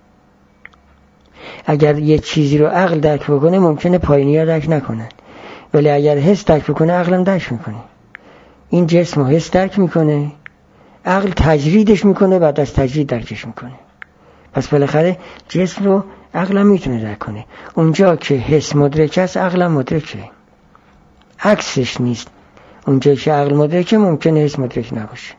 اگر یه چیزی رو عقل درک بکنه ممکنه پایینی‌ها درک نکنند، ولی اگر حس درک بکنه عقلم درک میکنه. این جسم رو حس درک میکنه، عقل تجریدش میکنه، بعد از تجرید درکش میکنه. پس بالاخره جسم رو عقلم میتونه درک کنه. اونجا که حس مدرک است عقلم مدرکه، عکسش نیست. اونجا که عقل مدرکه ممکنه حس مدرک نباشه.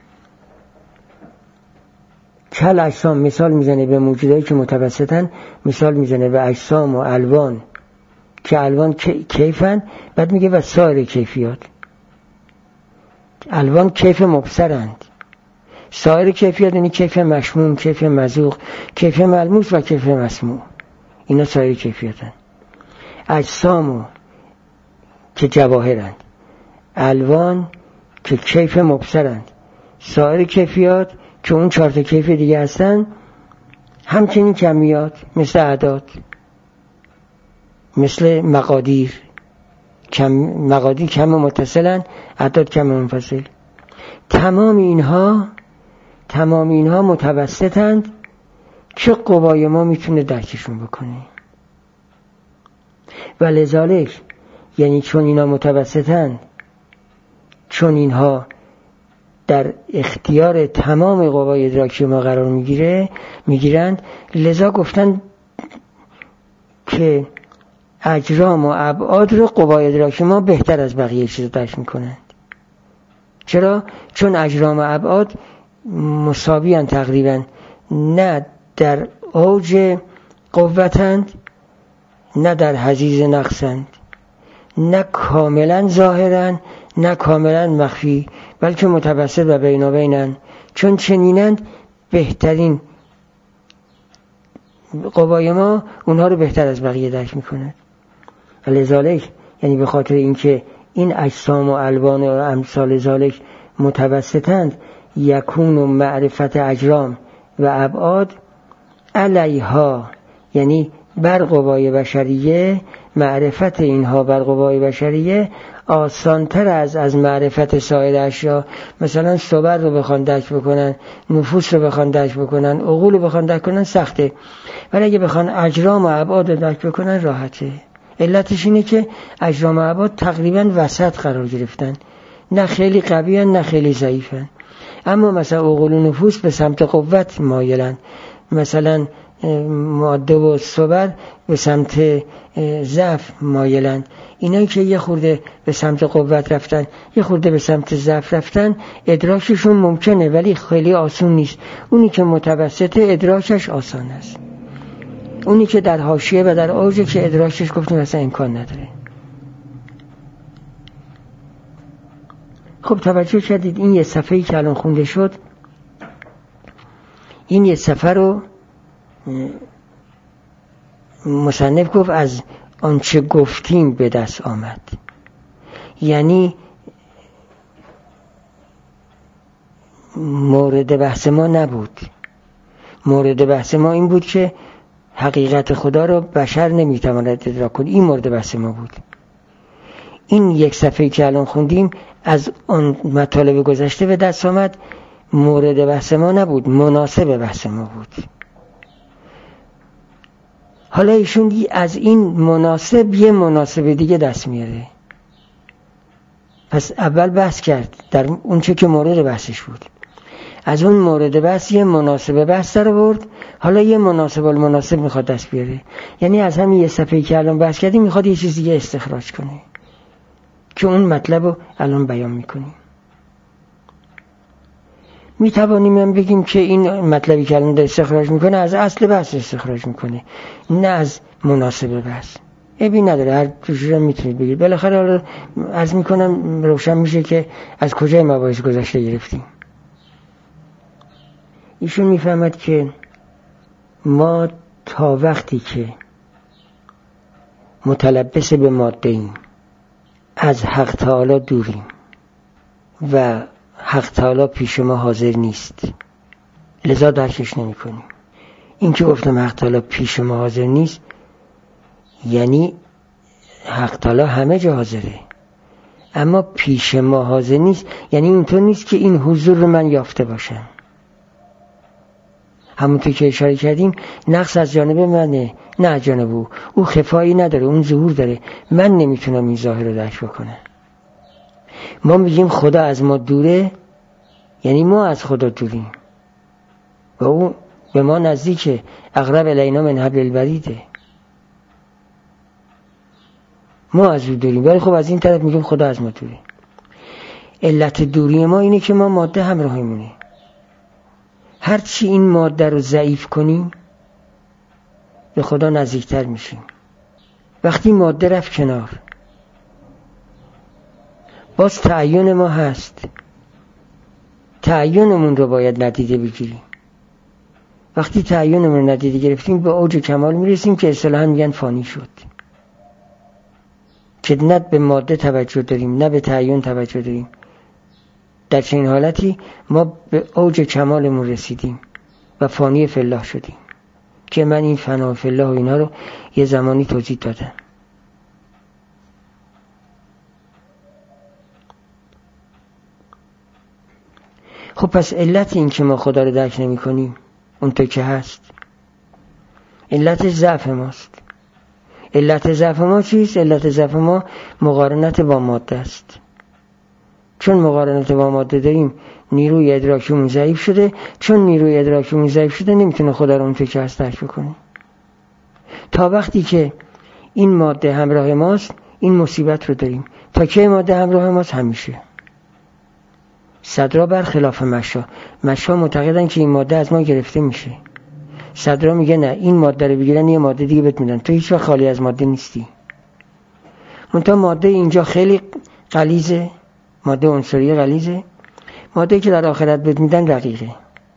کل اجسام مثال میزنه به موجودایی که متوسطن، مثال میزنه به اجسام و الوان که الوان کیفن، بعد میگه و سایر کیفیات. الوان کیف مبصرند، سایر کیفیات یعنی کیف مشموم، کیف مذوق، کیف ملموس و کیف مسموع. اینا سایر کیفیاتن. اجسامو که جواهرند، الوان که کیف مبصرند، سایر کیفیات که اون 4 کیف دیگه هستن، همچنین کمیات مثل اعداد، مثل مقادیر. مقادیر کم متصلن، اعداد کم منفصل. تمام اینها متوسطند که قوای ما میتونه درکشون بکنه. و لذالک، یعنی چون اینا متوسطند، چون اینها در اختیار تمام قوای ادراکی ما قرار میگیرند، لذا گفتن که اجرام و ابعاد رو قوای ادراکی ما بهتر از بقیه چیزا درک میکنند. چرا؟ چون اجرام و ابعاد مساویان تقریبا، نه در اوج قوتند نه در حضیض نقصند، نه کاملا ظاهرند نه کاملا مخفی، بلکه متوسط و بینابینند. چون چنینند بهترین قوای ما اونها رو بهتر از بقیه درک میکنند. لذالک، یعنی به خاطر اینکه این اجسام و الوان و امثال ذالک متوسطند، یکون و معرفت اجرام و ابعاد علیها، یعنی بر قوای بشریه، معرفت اینها بر قوای بشریه آسانتر از معرفت سایر اشیا. مثلا صور رو بخوان درک بکنن، نفوس رو بخوان درک بکنن، عقول رو بخوان درک کنن سخته، ولی اگه بخوان اجرام و ابعاد رو درک بکنن راحته. علتش اینه که اجرام و ابعاد تقریبا وسط قرار گرفتن، نه خیلی قویان نه خیلی ضعیفن. اما مثلا عقول و نفوس به سمت قوت مایلن، مثلا ماده و صور به سمت ضعف مایلن. اینایی که یه خورده به سمت قوت رفتن، یه خورده به سمت ضعف رفتن، ادراکشون ممکنه ولی خیلی آسون نیست. اونی که متوسطه ادراکش آسان است، اونی که در حاشیه و در اوجه که ادراکش گفتیم اصلا امکان نداره. خب توجه کردید این یه صفحه‌ای که الان خونده شد، این یه صفحه رو مصنف گفت از آنچه گفتیم به دست آمد. یعنی مورد بحث ما نبود. مورد بحث ما این بود که حقیقت خدا رو بشر نمیتواند ادراک کنه. این مورد بحث ما بود. این یک صفحه‌ای که الان خوندیم از آن مطالب گذشته به دست آمد، مورد بحث ما نبود، مناسب بحث ما بود. حالا ایشون از این مناسب یه مناسب دیگه دست میاره. پس اول بحث کرد در اون چه که مورد بحثش بود، از اون مورد بحث یه مناسب بحث در آورد، حالا یه مناسب المناسب میخواد دست بیاره. یعنی از همین یه صفحه‌ای که الان بحث کردیم میخواد یه چیز دیگه استخراج کنه که اون مطلب رو الان بیان میکنیم. میتوانیم هم بگیم که این مطلبی که الان استخراج میکنه از اصل بحث استخراج میکنه، نه از مناسب بحث. ابی نداره، هر جوری میتونید بگید. بالاخره حالا عرض میکنم روشن میشه که از کجای مباحث گذشته گرفتیم. ایشون میفهمد که ما تا وقتی که متلبس به ماده ایم از حق تعالی دوریم و حق تعالی پیش ما حاضر نیست، لذا درکش نمی کنیم. این که گفتم حق تعالی پیش ما حاضر نیست یعنی حق تعالی همه جا حاضره، اما پیش ما حاضر نیست یعنی اونطور نیست که این حضور رو من یافته باشم. همونطور که اشاره کردیم نقص از جانب منه نه از جانب او خفایی نداره، اون ظهور داره، من نمیتونم این ظاهر رو درک بکنم. ما میگیم خدا از ما دوره یعنی ما از خدا دوریم و او به ما نزدیکه، اقرب الینا من حبل الورید. ما از او دوریم ولی خب از این طرف میگیم خدا از ما دوره. علت دوری ما اینه که ما ماده همراهیمونه. هرچی این ماده رو ضعیف کنیم به خدا نزدیکتر میشیم. وقتی ماده رفت کنار باز تعین ما هست، تعینمون رو باید ندیده بگیریم. وقتی تعینمون رو ندیده گرفتیم به اوج کمال میرسیم که اصطلاحاً میگن فانی شد، که نه به ماده توجه داریم نه به تعین توجه داریم. در چنین حالتی ما به اوج کمالمون رسیدیم و فانی فی الله شدیم، که من این فنا فی الله و اینا رو یه زمانی توضیح دادم. خب پس علت این که ما خدا رو درک نمی کنیم اونطور که هست علت ضعف ماست. علت ضعف ما چیست؟ علت ضعف ما مقارنت با ماده است. چون مقارنت با ماده داریم نیروی ادراکیمون ضعیف شده، چون نیروی ادراکیمون ضعیف شده نمیتونه خدا رو اونطور که هست درک بکنه. تا وقتی که این ماده همراه ماست این مصیبت رو داریم. تا که ماده همراه ماست همیشه. صدرا برخلاف مشا معتقدن که این ماده از ما گرفته میشه. صدرا میگه نه، این ماده رو بگیرن یه ماده دیگه بهت میدن، تو هیچ وقت خالی از ماده نیستی. منتها ماده اینجا خیلی غلیظه، ماده عنصری غلیظه، ماده که در آخرت بهت میدن رقیقه.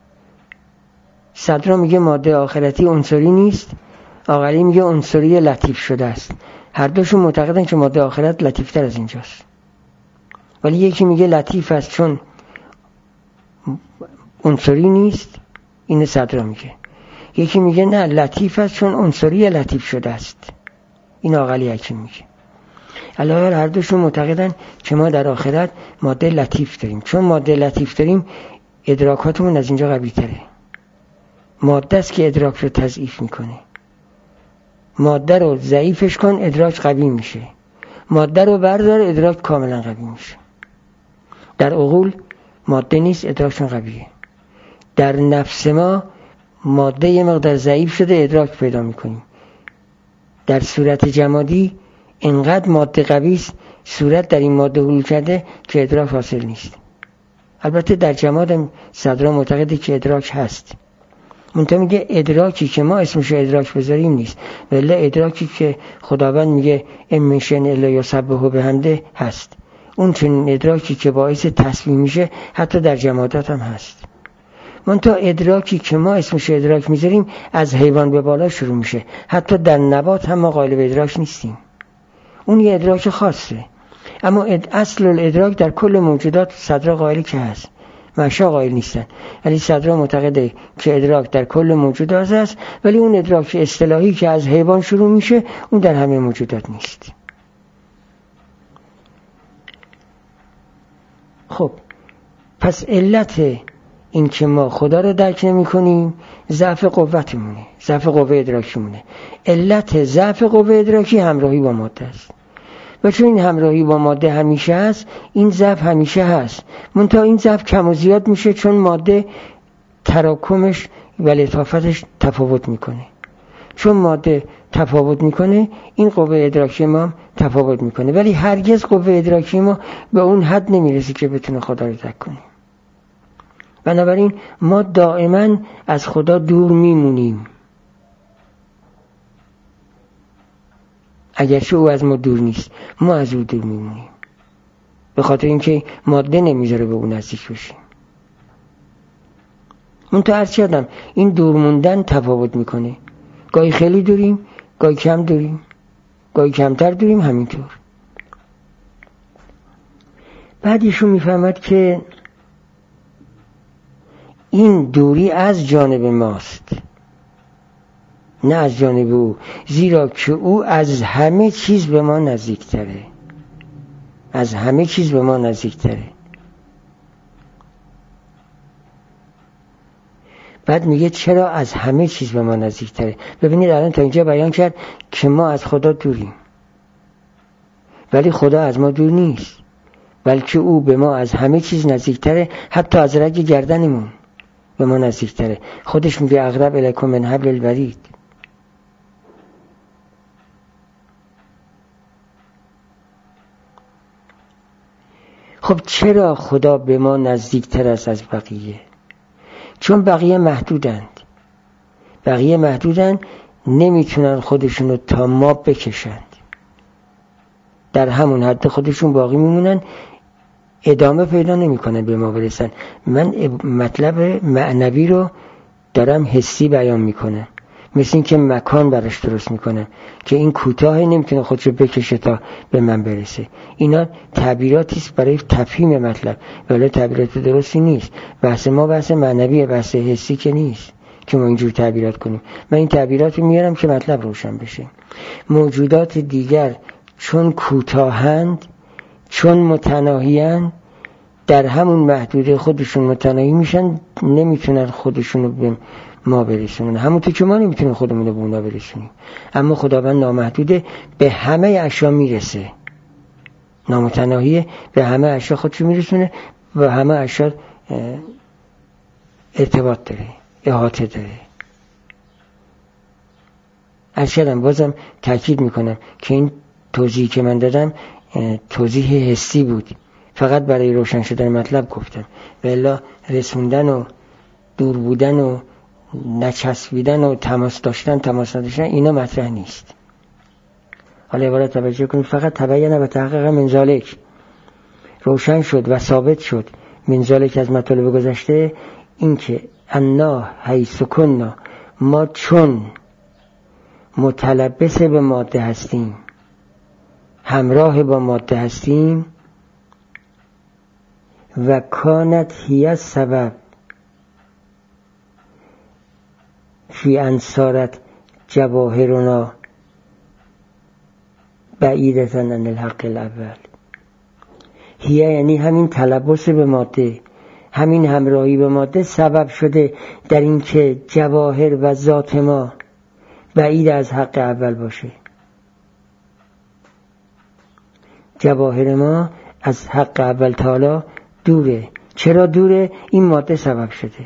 صدرا میگه ماده آخرتی عنصری نیست، آقلی میگه عنصری لطیف شده است. هر دوشون معتقدن که ماده آخرت لطیفتر از اینجاست، ولی یکی میگه لطیف است چون عنصری نیست، این صدرا میگه. یکی میگه نه لطیف است چون عنصری لطیف شده است، این آقلی حکیم میگه. علاوه هر دوشون معتقدن که ما در آخرت ماده لطیف داریم. چون ماده لطیف داریم ادراکاتمون از اینجا قوی تره. ماده است که ادراک رو تضعیف میکنه. ماده رو ضعیفش کن ادراک قوی میشه، ماده رو بردار ادراک کاملا قوی میشه. در عقول ماده نیست ادراکشون قویه. در نفس ما ماده یه مقدار ضعیف شده ادراک پیدا میکنیم. در صورت جمادی اینقدر ماده قوی است صورت در این ماده حلول کرده که ادراک حاصل نیست. البته در جماد هم صدرا معتقده که ادراک هست، منتها میگه ادراکی که ما اسمش ادراک بذاریم نیست، ولی ادراکی که خداوند میگه امشن الا یسبحو بحمده هست. اون چنین ادراکی که باعث تسبیح میشه حتی در جمادات هم هست. منتها ادراکی که ما اسمش ادراک میذاریم از حیوان به بالا شروع میشه، حتی در نبات هم ما قائل به ادراک نیستیم. اون یه ادراک خاصه. اما اصل الادراک در کل موجودات صدرا قائلی که هست، معشا قائل نیستن. ولی صدرا معتقده که ادراک در کل موجودات هست، ولی اون ادراک اصطلاحی که از حیوان شروع میشه اون در همه موجودات نیست. خب پس علت این که ما خدا رو درک نمی کنیم ضعف قوتمونه، ضعف قوه ادراکیمونه. علت ضعف قوه ادراکی همراهی با ماده است. و چون این همراهی با ماده همیشه هست، این ضعف همیشه هست. منتها این ضعف کم و زیاد میشه چون ماده تراکمش و لطافتش تفاوت میکنه. چون ماده تفاوت میکنه این قوه ادراکی ما تفاوت میکنه، ولی هرگز قوه ادراکی ما به اون حد نمیرسه که بتونه خدا رو درک کنه. بنابراین ما دائما از خدا دور میمونیم، اگرچه او از ما دور نیست، ما از او دور میمونیم، به خاطر اینکه ماده نمیذاره به اون نزدیک بشیم. منتها عرض کردم این دور موندن تفاوت میکنه، گاهی خیلی دوریم، گاهی کم دوریم، گاهی کمتر دوریم، همینطور. بعد ایشون میفهمد که این دوری از جانب ماست نه از جانب او، زیرا که او از همه چیز به ما نزدیکتره، از همه چیز به ما نزدیکتره. بعد میگه چرا از همه چیز به ما نزدیکتره؟ ببینید الان تا اینجا بیان کرد که ما از خدا دوریم، ولی خدا از ما دور نیست، بلکه او به ما از همه چیز نزدیکتره، حتی از رگ گردنمون به ما نزدیکتره. خودش میگه اقرب الیکم من حبل الورید. خب چرا خدا به ما نزدیکتر است از بقیه؟ چون بقیه محدودن، نمیتونن خودشونو تا ما بکشند، در همون حد خودشون باقی میمونن، ادامه پیدا نمیکنن به ما برسن. من مطلب معنوی رو دارم حسی بیان میکنم، مثل این که مکان براش درست میکنم که این کوتاه نمیتونه خودشو بکشه تا به من برسه. اینا تعبیراتیست برای تفهیم مطلب، ولی تعبیرات درستی نیست. بحث ما بحث معنویه، بحث حسی که نیست که ما اینجور تعبیرات کنیم. من این تعبیرات رو میارم که مطلب روشن بشه. موجودات دیگر چون کوتاهند، چون متناهی‌اند، در همون محدوده خودشون متناهی میشن، نمیتونن خودشون رو به ما برسونن، همونطور که ما نمیتونیم خودمون رو به اونا برسونیم. اما خداوند نامحدوده، به همه اشیا میرسه، نامتناهیه، به همه اشیا خودشو میرسونه و همه اشیا ارتباط داره، احاطه داره. ارشدم بازم تاکید میکنم که این توضیحی که من دادم توضیح حسی بود، فقط برای روشن شدن مطلب گفتم، ولی رسوندن و دور بودن و نچسبیدن و تماس داشتن تماس نداشتن اینا مطرح نیست. حالا عبارت توجه کنید، فقط تبین و تحقق من ذالک، روشن شد و ثابت شد من ذالک از مطالب گذشته، این که انا حیث کنا، ما چون متلبس به ماده هستیم، همراه با ماده هستیم، و کانت هی سبب، فی انصارت جواهرنا بعیدتن عن الحق الاول. هیه یعنی همین تلبس به ماده، همین همراهی به ماده سبب شده در این که جواهر و ذات ما بعید از حق اول باشه. جواهر ما از حق اول تعالی دوره. چرا دوره؟ این ماده سبب شده.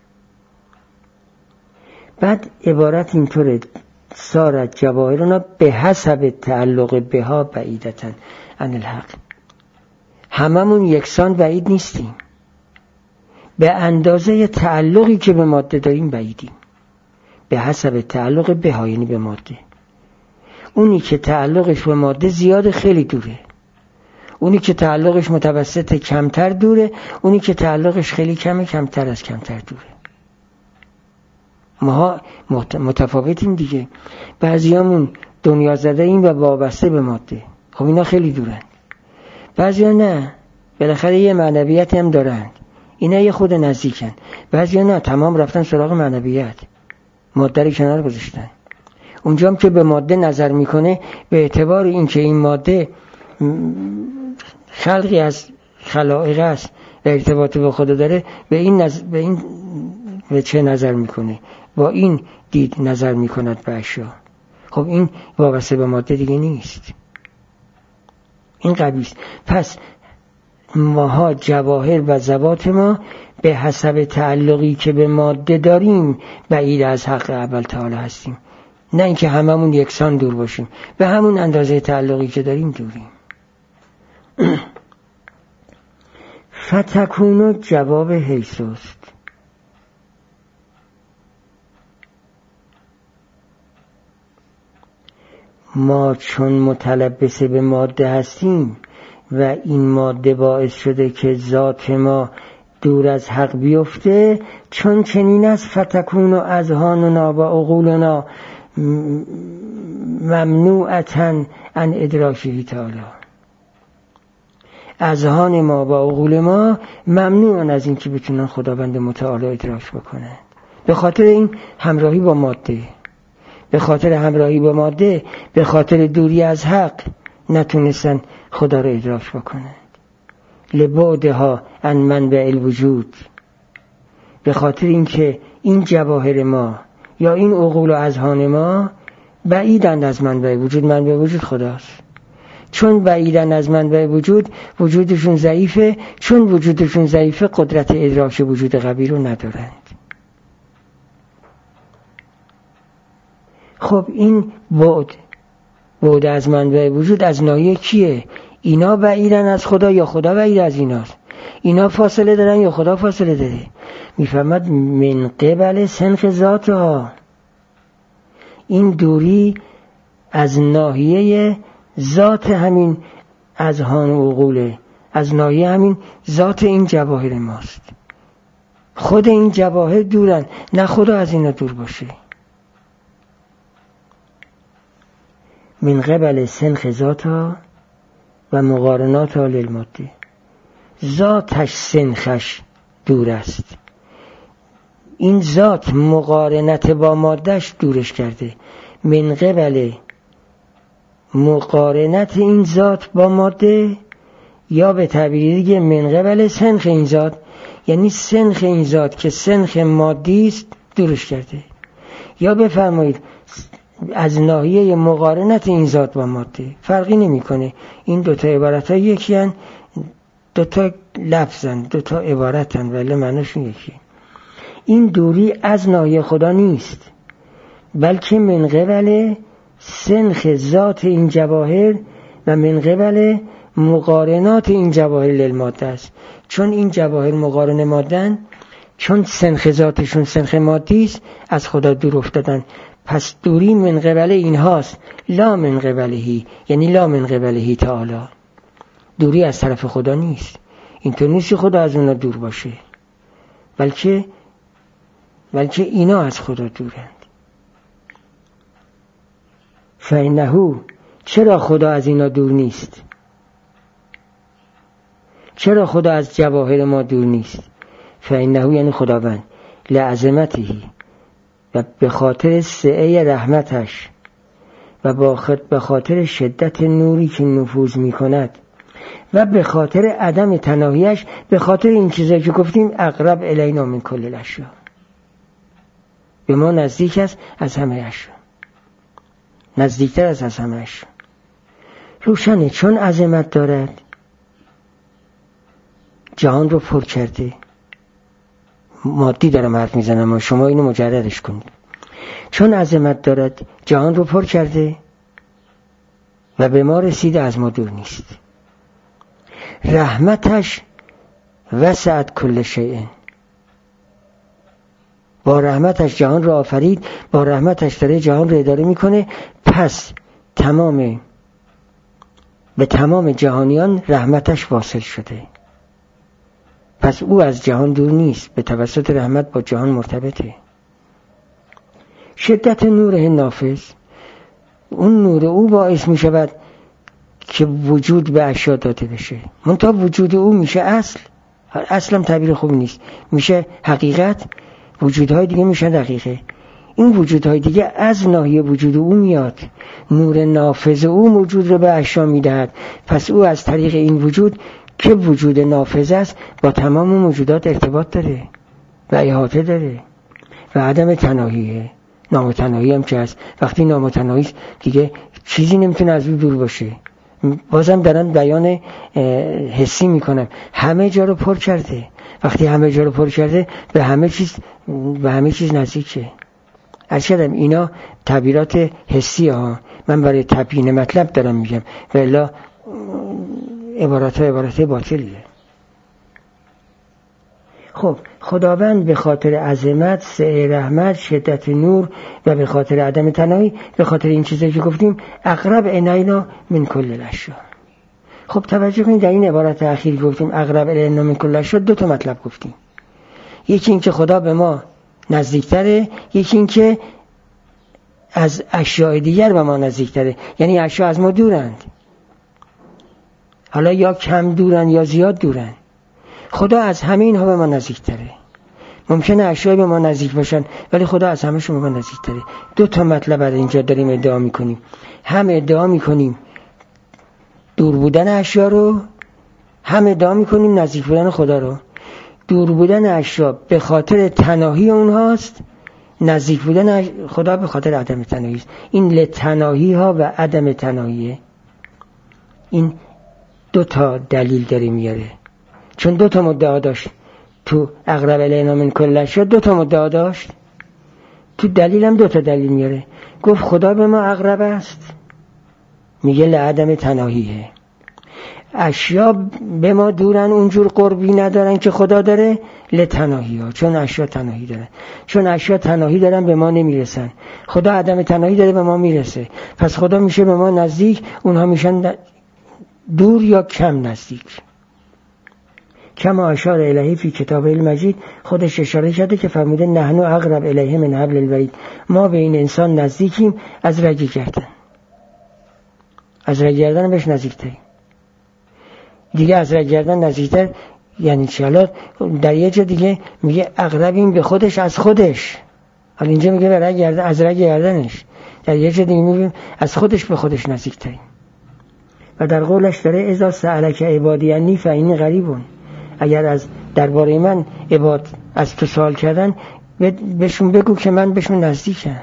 بعد عبارت اینطوره: صارت جواهرنا به حسب تعلق بها بعیدتن عن الحق. هممون یکسان بعید نیستیم، به اندازه تعلقی که به ماده داریم بعیدیم. به حسب تعلق بها یعنی به ماده. اونی که تعلقش به ماده زیاد خیلی دوره، اونی که تعلقش متوسط کمتر دوره، اونی که تعلقش خیلی کمه کمتر از کمتر دوره. ما متفاوتیم دیگه. بعضیامون دنیا زده ایم و وابسته به ماده، خب اینا خیلی دورن. بعضیا نه، بالاخره یه معنویت هم دارن، اینا یه خود نزدیکن. بعضیا نه، تمام رفتن سراغ معنویت، ماده رو کنار گذاشتن. اونجا هم که به ماده نظر میکنه به اعتبار این که این ماده خلقی از خلائق است و ارتباط به خدا داره، به این به چه نظر میکنه؟ با این دید نظر میکند به اشیا. خب این وابسته به ماده دیگه نیست، این قبیح. پس ماها جواهر و ذوات ما به حسب تعلقی که به ماده داریم بعید از حق اول تعالی هستیم، نه اینکه هممون یکسان دور باشیم، به همون اندازه تعلقی که داریم دوریم. فتکونو جواب حیثوست. ما چون متلبس به ماده هستیم و این ماده باعث شده که ذات ما دور از حق بیفته، چون چنین است فتکونو اذهاننا و عقولنا ممنوعتن عن ادراکه تعالی. اذهان ما و عقول ما ممنوعن از این که بتونن خداوند متعالی ادراک بکنن. به خاطر این همراهی با ماده، به خاطر همراهی با ماده، به خاطر دوری از حق نتونستن خدا رو ادراک بکنن. لبعدها عن منبع الوجود، به خاطر این که این جواهر ما یا این عقول و اذهان ما بعیدند از منبع وجود. منبع وجود خداست. چون بعیدن از منبع وجود، وجودشون ضعیفه. چون وجودشون ضعیفه، قدرت ادراک وجود قوی رو ندارند. خب این بعد از منبع وجود از ناحیه کیه؟ اینا بعیدن از خدا یا خدا بعید از ایناست؟ اینا فاصله دارن یا خدا فاصله داره؟ میفهمد من قبل سنخ ذاتها. این دوری از ناحیه ذات همین اذهان و عقوله، از ناحیه همین ذات این جواهر ماست. خود این جواهر دورن، نه خدا از اینا دور باشه. من قبل سنخ ذاتها و مقارناتها للماده. ذاتش سنخش دور است، این ذات مقارنت با مادهش دورش کرده. من قبل مقارنت این ذات با ماده، یا به تعبیر دیگه من قبل سنخ این ذات، یعنی سنخ این ذات که سنخ مادی است دورش کرده. یا بفرمایید از ناحیه مقارنت این ذات با ماده. فرقی نمیکنه، این دوتا عبارت ها یکی هن، دوتا لفظن، دوتا عبارتن، ولی معنیشون یکی. این دوری از ناحیه خدا نیست، بلکه من قبل سنخ ذات این جواهر و من قبل مقارنات این جواهر للماده است. چون این جواهر مقارن مادن، چون سنخ ذاتشون سنخ مادی است، از خدا دور افتادن. پس دوری من قبل اینهاست، لا من قبلهی، یعنی لا من قبلهی تعالی. دوری از طرف خدا نیست. اینطور نیست خدا از اونا دور باشه، بلکه اینا از خدا دورند. فإنه، چرا خدا از اینا دور نیست؟ چرا خدا از جواهر ما دور نیست؟ فإنه یعنی خداوند، لعظمته، و به خاطر سعه رحمتش و به خاطر شدت نوری که نفوذ می کند و به خاطر عدم تناهیش، به خاطر این چیزایی که گفتیم، اقرب الینا من کل الاشیاء، به ما نزدیک است از همه اشیاء، نزدیکتر از همه اشیاء. روشنه چون عظمت دارد، جهان رو پر کرده. مادی دارم حرف میزنم و شما اینو مجردش کنید. چون عظمت دارد، جهان رو پر کرده و به ما رسیده، از ما دور نیست. رحمتش وسعت کل شیء، با رحمتش جهان رو آفرید، با رحمتش داره جهان رو اداره میکنه. پس به تمام جهانیان رحمتش واصل شده. پس او از جهان دور نیست، به توسط رحمت با جهان مرتبطه. شدت نوره نافذ، اون نور او باعث می شود که وجود به اشیا داده بشه. منتها وجود او میشه اصلا تعبیر خوبی نیست، میشه حقیقت. وجودهای دیگه میشن دقیقه. این وجودهای دیگه از ناحیه وجود او میاد. نور نافذ او وجود رو به اشیا میدهد. پس او از طریق این وجود که وجود نافذ است، با تمام موجودات ارتباط داره و احاطه داره و عدم تناهیه. نامتناهی هم که هست. وقتی نامتناهی است دیگه چیزی نمیتونه از او دور باشه. بازم دارن بیان حسی میکنم. همه جا رو پر کرده. وقتی همه جا رو پر کرده، به همه چیز نزدیکه. ارشدم اینا تعبیرات حسی ها، من برای تبیین مطلب دارم میگم، ولی عبارت باطلیه. خب خداوند به خاطر عظمت، سعه رحمت، شدت نور و به خاطر عدم تناهی، به خاطر این چیزایی که گفتیم، اقرب الینا من کل الاشیاء. خب توجه کنید، در این عبارت اخیر گفتیم اقرب الینا من کل الاشیاء، دو تا مطلب گفتیم. یکی این که خدا به ما نزدیکتره، یکی این که از اشیاء دیگر به ما نزدیکتره. یعنی اشیاء از ما دورند، حالا یا کم دورن یا زیاد دورن. خدا از همه اینها به ما نزدیکتره. ممکنه اشیاء به ما نزدیک باشن ولی خدا از همه‌شون به ما نزدیکتره. دو تا مطلب برای اینجا داریم ادعا میکنیم. هم ادعا میکنیم دور بودن اشیاء رو، هم ادعا میکنیم نزدیک بودن خدا رو. دور بودن اشیاء به خاطر تناهی اونهاست، نزدیک بودن خدا به خاطر عدم تناهی است. این لتناهی ها و عدم تناهیه. این دو تا دلیل داره میاره، چون دو تا مدعا داشت. تو اقرب الینا من کل الاشیاء دو تا مدعا داشت، تو دلیل هم دو تا دلیل میاره. گفت خدا به ما اقرب است، میگه لعدم تناهیه. اشیا به ما دورن، اونجور قربی ندارن که خدا داره، لتناهی ها، چون اشیا تناهی دارن. چون اشیا تناهی دارن به ما نمیرسن، خدا عدم تناهی داره به ما میرسه. پس خدا میشه به ما نزدیک، اونها میشن دور یا کم نزدیک. کما اشار الیه فی کتاب المجید، خودش اشاره کرده که فرموده نحنو اقرب الیه من حبل الورید، ما به این انسان نزدیکیم از رگ گردن. از رگ گردن بهش نزدیکتریم. دیگه از رگ گردن نزدیکتر یعنی چی؟ حالا در یه جا دیگه میگه اقربیم به خودش از خودش. حالا اینجا میگه به رگ گردن، از رگ گردنش. در یه جا دیگه میگه از خودش به خودش نزدیکتریم. و در قولش داره اذا سألک عبادی انی فانی قریبون، اگر از درباره من عباد از تو سوال کردن، بهشون بگو که من بهشون نزدیکم.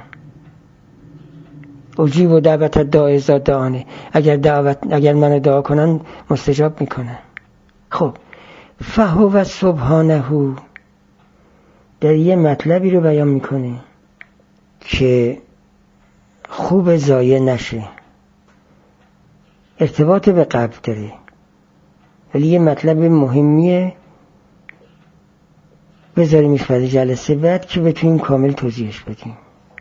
اجیب و دعوت داعی اذا دعانه، اگر من دعا کنن مستجاب میکنن. خب فهو سبحانه در یه مطلبی رو بیان میکنه که خوب ضایع نشه، ارتباط به قبل داره ولی یه مطلب مهمیه، بذاریمش برای جلسه بعد که بتونیم کامل توضیحش بدیم.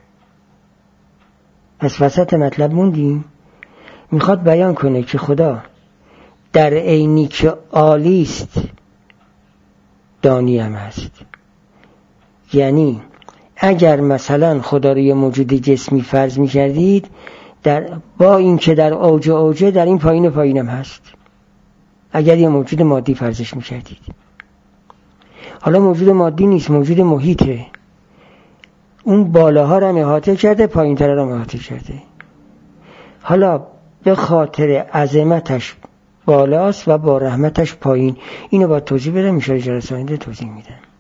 پس وسط مطلب موندیم. میخواد بیان کنه که خدا در عینی که عالی است دانی هم هست. یعنی اگر مثلا خدا رو یه موجود جسمی فرض میکردید، با این که در اوج در این پایین هم هست. اگر یه موجود مادی فرضش میکردید، حالا موجود مادی نیست، موجود محیطه. اون بالاها رو احاطه کرده، پایین تر رو احاطه کرده. حالا به خاطر عظمتش بالاست و با رحمتش پایین. اینو با توضیح بدم، میشه جلسه آینده توضیح میدم.